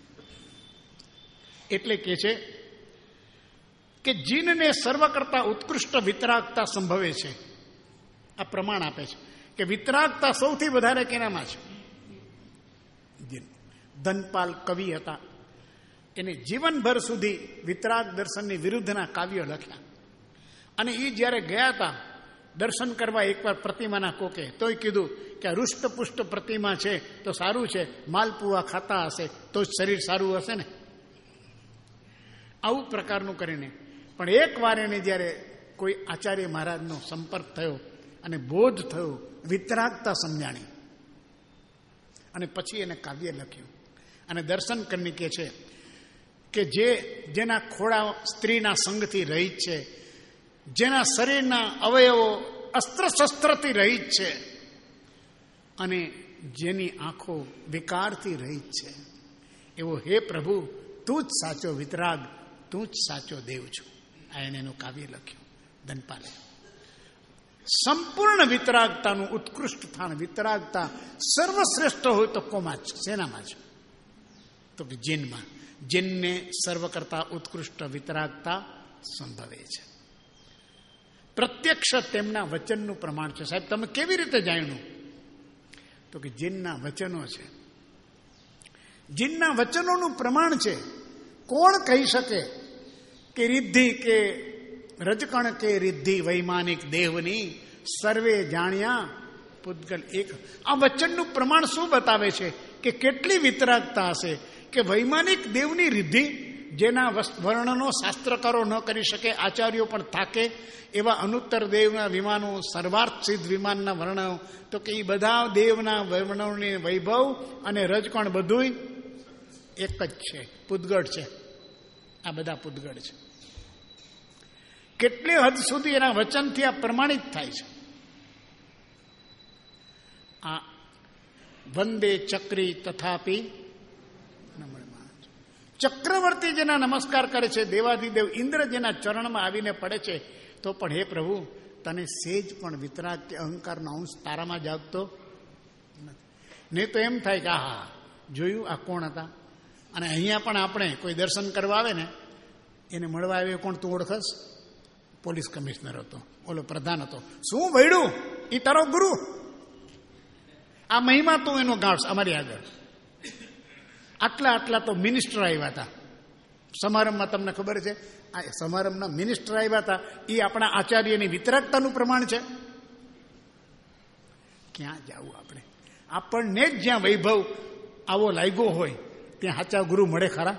એટલે કે છે કે જીનને સર્વ કરતા ઉત્કૃષ્ટ વિતરાગતા સંભવે છે. આ પ્રમાણ આપે છે કે વિતરાગતા સૌથી વધારે કેનામાં છે? જીન. ધનપાલ કવિ હતા, એને જીવનભર સુધી વિતરાગ દર્શનની વિરુદ્ધના કાવ્યો લખ્યા. અને એ જ્યારે ગયા હતા દર્શન કરવા એકવાર પ્રતિમાના કોકે, તોય કીધું કે આ રૂષ્ટપુષ્ટ પ્રતિમા છે તો સારું છે, માલપુઆ ખાતા હશે તો જ શરીર સારું હશે ને. આવું પ્રકારનું કરીને પણ એક વાર એને જ્યારે કોઈ આચાર્ય મહારાજનો સંપર્ક થયો અને બોધ થયો, વિતરાગતા સમજાણી, અને પછી એને કાવ્ય લખ્યું. અને દર્શન કરીને કહે છે કે જે જેના ખોળા સ્ત્રીના સંગથી રહિત છે, જેના શરીરના અવયવો અસ્ત્ર શસ્ત્રથી રહિત છે, અને જેની આંખો વિકારથી રહિત છે, એવો હે પ્રભુ તું જ સાચો વિતરાગ, તું જ સાચો દેવ છું. આ એને એનું કાવ્ય લખ્યું ધનપાલે. સંપૂર્ણ વિતરાગતાનું ઉત્કૃષ્ટ સ્થાન, વિતરાગતા સર્વશ્રેષ્ઠ હોય તો કોમાં જ, શેનામાં જ? તો કે જીનમાં. જીનને સર્વ કરતા ઉત્કૃષ્ટ વિતરાગતા સંભવે છે. પ્રત્યક્ષ તેમના વચનનું પ્રમાણ છે. સાહેબ તમે કેવી રીતે જાણ્યું? તો કે જીનના વચનો છે. જીનના વચનોનું પ્રમાણ છે. કોણ કહી શકે કે રિદ્ધિ કે રજકણ કે રિદ્ધિ વૈમાનિક દેવની સર્વે જાણ્યા પૂતગલ એક. આ વચનનું પ્રમાણ શું બતાવે છે કે કેટલી વિતરાગતા હશે કે વૈમાનિક દેવની રિદ્ધિ, જેના વર્ણનો શાસ્ત્રકારો ન કરી શકે, આચાર્યો પણ થાકે એવા અનુત્તર દેવના વિમાનો, સર્વાર્થ સિદ્ધ વિમાનના વર્ણનો, તો કે એ બધા દેવના વર્ણનોની વૈભવ અને રજકણ બધું એક જ છે, પૂતગળ છે. આ બધા પૂતગળ છે. કેટલી હદ સુધી એના વચનથી આ પ્રમાણિત થાય છે. આ વંદે ચક્રી તથાપી ચક્રવર્તી જેના નમસ્કાર કરે છે, દેવાધિદેવ ઇન્દ્ર જેના ચરણમાં આવીને પડે છે, તો પણ હે પ્રભુ તને સેજ પણ વિતરાગ કે અહંકારનો અંશ તારામાં જાગતો નથી. નહીં તો એમ થાય કે આહા જોયું આ કોણ હતા. અને અહીંયા પણ આપણે કોઈ દર્શન કરવા આવે ને, એને મળવા આવે કોણ તું ઓળખસ? પોલીસ કમિશનર હતો, ઓલો પ્રધાન હતો. શું વૈડું એ તારો ગુરુ? આ મહિમા તું એનો ગાળશ અમારી આગળ. આટલા આટલા તો મિનિસ્ટર આવ્યા હતા સમારંભમાં. તમને ખબર છે આ સમારંભના મિનિસ્ટર આવ્યા હતા, એ આપણા આચાર્યની વિતરાગતાનું પ્રમાણ છે. ક્યાં જવું આપણે? આપણને જ જ્યાં વૈભવ આવો લાગ્યો હોય ત્યાં સાચા ગુરુ મળે ખરા?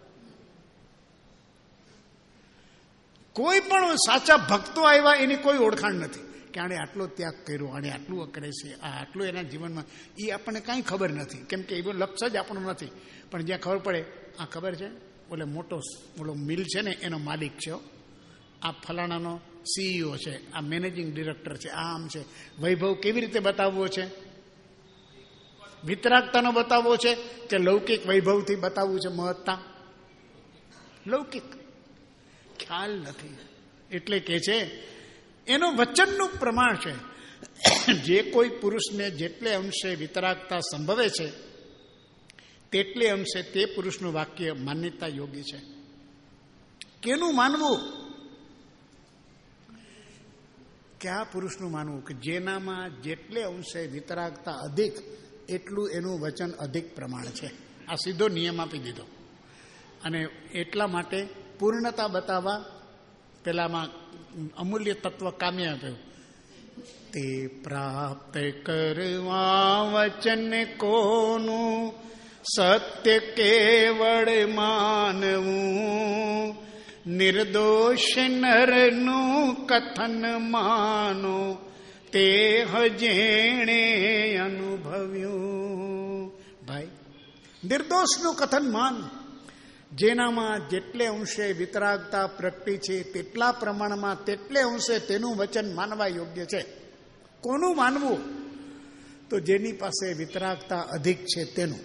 કોઈ પણ સાચા ભક્તો આવ્યા એની કોઈ ઓળખાણ નથી કે આણે આટલો ત્યાગ કર્યો, આણે આટલું કરે છે, આ આટલું એના જીવનમાં, એ આપણને કાંઈ ખબર નથી, કેમ કે એવું લક્ષ્ય જ આપણું નથી. પણ જ્યાં ખબર પડે, આ ખબર છે ઓલે મોટો ઓલો મિલ છે ને એનો માલિક છે, આ ફલાણાનો સીઈઓ છે, આ મેનેજિંગ ડિરેક્ટર છે, આ આમ છે. વૈભવ કેવી રીતે બતાવવો છે? વિતરાગતાનો બતાવવો છે કે લૌકિક વૈભવથી બતાવવું છે? મહત્તા લૌકિક ખ્યાલ નથી. એટલે કે છે એનો વચનનું પ્રમાણ છે. જે કોઈ પુરુષને જેટલે અંશે વિતરાગતા સંભવે છે તેટલે અંશે તે પુરુષનું વાક્ય માન્યતા યોગ્ય છે. કેનું માનવું? કયા પુરુષનું માનવું? કે જેનામાં જેટલે અંશે વિતરાગતા અધિક એટલું એનું વચન અધિક પ્રમાણ છે. આ સીધો નિયમ આપી દીધો. અને એટલા માટે પૂર્ણતા બતાવવા પેલામાં અમૂલ્ય તત્વ કામ્ય આપ્યું. તે પ્રાપ્ત કરવા વચન કોનું સત્ય કેવળ માનવું, નિર્દોષ નરનું કથન માનો તે હજેણે અનુભવ્યું. ભાઈ નિર્દોષનું કથન માન. જેનામાં જેટલે અંશે વિતરાગતા પ્રગટી છે તેટલા પ્રમાણમાં તેટલે અંશે તેનું વચન માનવા યોગ્ય છે. કોનું માનવું? તો જેની પાસે વિતરાગતા અધિક છે તેનું.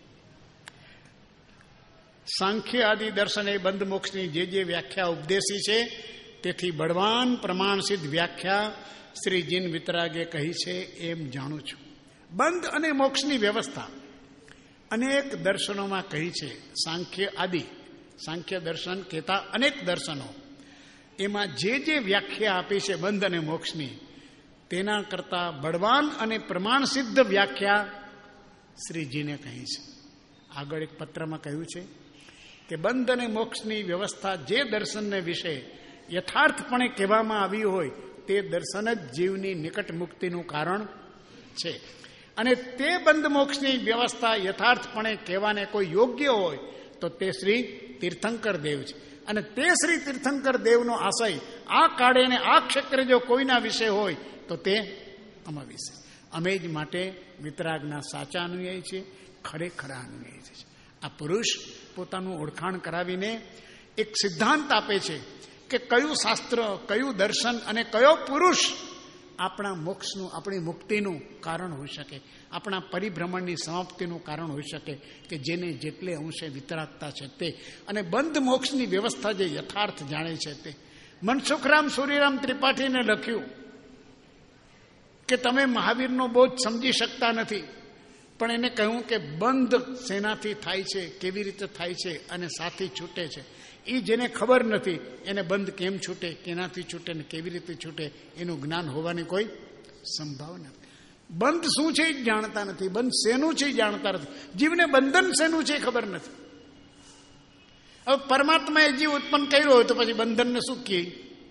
સાંખ્ય આદિ દર્શન એ બંધ મોક્ષની જે જે વ્યાખ્યા ઉપદેશી છે તેથી બળવાન પ્રમાણસિદ્ધ વ્યાખ્યા શ્રી જીન વિતરાગે કહી છે એમ જાણું છું. બંધ અને મોક્ષની વ્યવસ્થા અનેક દર્શનોમાં કહી છે. સાંખ્ય આદિ સાંખ્ય દર્શન કહેતા અનેક દર્શનો, એમાં જે જે વ્યાખ્યા આપી છે બંધ અને મોક્ષની, તેના કરતાં બળવાન અને પ્રમાણસિદ્ધ વ્યાખ્યા શ્રીજીને કહી છે. આગળ એક પત્રમાં કહ્યું છે કે બંધ અને મોક્ષની વ્યવસ્થા જે દર્શનને વિશે યથાર્થપણે કહેવામાં આવી હોય તે દર્શન જ જીવની નિકટ મુક્તિનું કારણ છે. અને તે બંધ મોક્ષની વ્યવસ્થા યથાર્થપણે કહેવાને કોઈ યોગ્ય હોય તો તે શ્રી તીર્થંકર દેવ છે. અને તે શ્રી તીર્થંકર દેવનો આશય આ કાળે ને આ ક્ષેત્રે જો કોઈના વિશે હોય તો તે અમા વિશે. અમે જ માટે વિતરાગના સાચા અનુયાયી છીએ, ખરેખરા અનુયાયી છે. આ પુરુષ પોતાનું ઓળખાણ કરાવીને એક સિદ્ધાંત આપે છે કે કયું શાસ્ત્ર, કયું દર્શન અને કયો પુરુષ આપણા મોક્ષનું, આપણી મુક્તિનું કારણ હોઈ શકે, આપણા પરિભ્રમણની સમાપ્તિનું કારણ હોઈ શકે, કે જેને જેટલે અંશે વિતરાગતા છે તે, અને બંધ મોક્ષની વ્યવસ્થા જે યથાર્થ જાણે છે તે. મનસુખરામ સૂર્યરામ ત્રિપાઠીને લખ્યું કે તમે મહાવીરનો બોધ સમજી શકતા નથી, પણ એને કહ્યું કે બંધ શેનાથી થાય છે, કેવી રીતે થાય છે અને સાથી છૂટે છે, એ જેને ખબર નથી એને બંધ કેમ છૂટે, કેનાથી છૂટે ને કેવી રીતે છૂટે એનું જ્ઞાન હોવાની કોઈ સંભાવના નથી. બંધ શું છે એ જાણતા નથી, બંધ શેનું છે એ જાણતા નથી, જીવને બંધન શેનું છે એ ખબર નથી. હવે પરમાત્માએ જીવ ઉત્પન્ન કર્યો હોય તો પછી બંધનને શું કહે?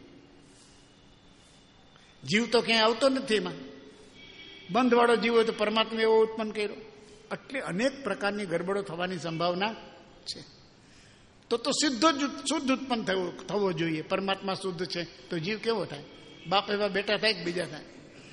જીવ તો ક્યાંય આવતો નથી એમાં. બંધવાળો જીવ હોય તો પરમાત્મા એવો ઉત્પન્ન કર્યો, એટલે અનેક પ્રકારની ગરબડો થવાની સંભાવના છે. તો તો શુદ્ધ જ શુદ્ધ ઉત્પન્ન થવો થવો જોઈએ. પરમાત્મા શુદ્ધ છે તો જીવ કેવો થાય? બાપ એવા બેટા થાય કે બીજા થાય?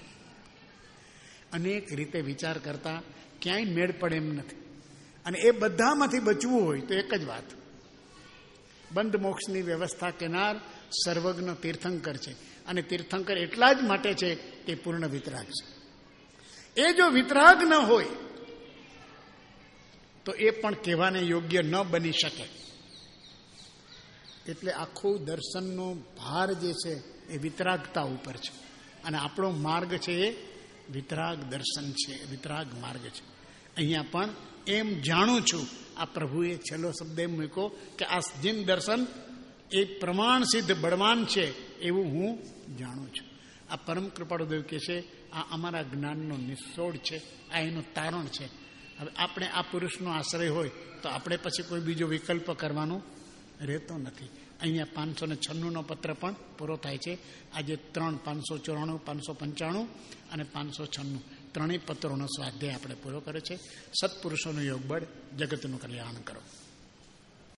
અનેક રીતે વિચાર કરતા ક્યાંય મેળ પડે એમ નથી. અને એ બધામાંથી બચવું હોય તો એક જ વાત, બંધ મોક્ષની વ્યવસ્થા કેનાર સર્વજ્ઞ તીર્થંકર છે. અને તીર્થંકર એટલા જ માટે છે કે પૂર્ણ વિતરાગ છે. એ જો વિતરાગ ન હોય તો એ પણ કહેવાને યોગ્ય ન બની શકે. એટલે આખું દર્શનનો ભાર જે છે એ વિતરાગતા ઉપર છે. અને આપણો માર્ગ છે એ વિતરાગ દર્શન છે, વિતરાગ માર્ગ છે. અહીંયા પણ એમ જાણું છું, આ પ્રભુએ છેલ્લો શબ્દ એમ મૂક્યો કે આ જીન દર્શન એ પ્રમાણ સિદ્ધ બળવાન છે એવું હું જાણું છું. આ પરમ કૃપાળુ દેવ કહે છે આ અમારા જ્ઞાનનો નિસ્સોડ છે, આ એનું તારણ છે. હવે આપણે આ પુરુષનો આશ્રય હોય તો આપણે પછી કોઈ બીજો વિકલ્પ કરવાનો રહેતો નથી. અહીંયા પાંચસો ને છન્નુંનો પત્ર પણ પૂરો થાય છે. આજે ત્રણ પાંચસો ચોરાણું, પાંચસો પંચાણું અને પાંચસો છન્નું ત્રણેય પત્રોનો સ્વાધ્યાય આપણે પૂરો કર્યો છે. સત્પુરુષોનું યોગબળ જગતનું કલ્યાણ કરો.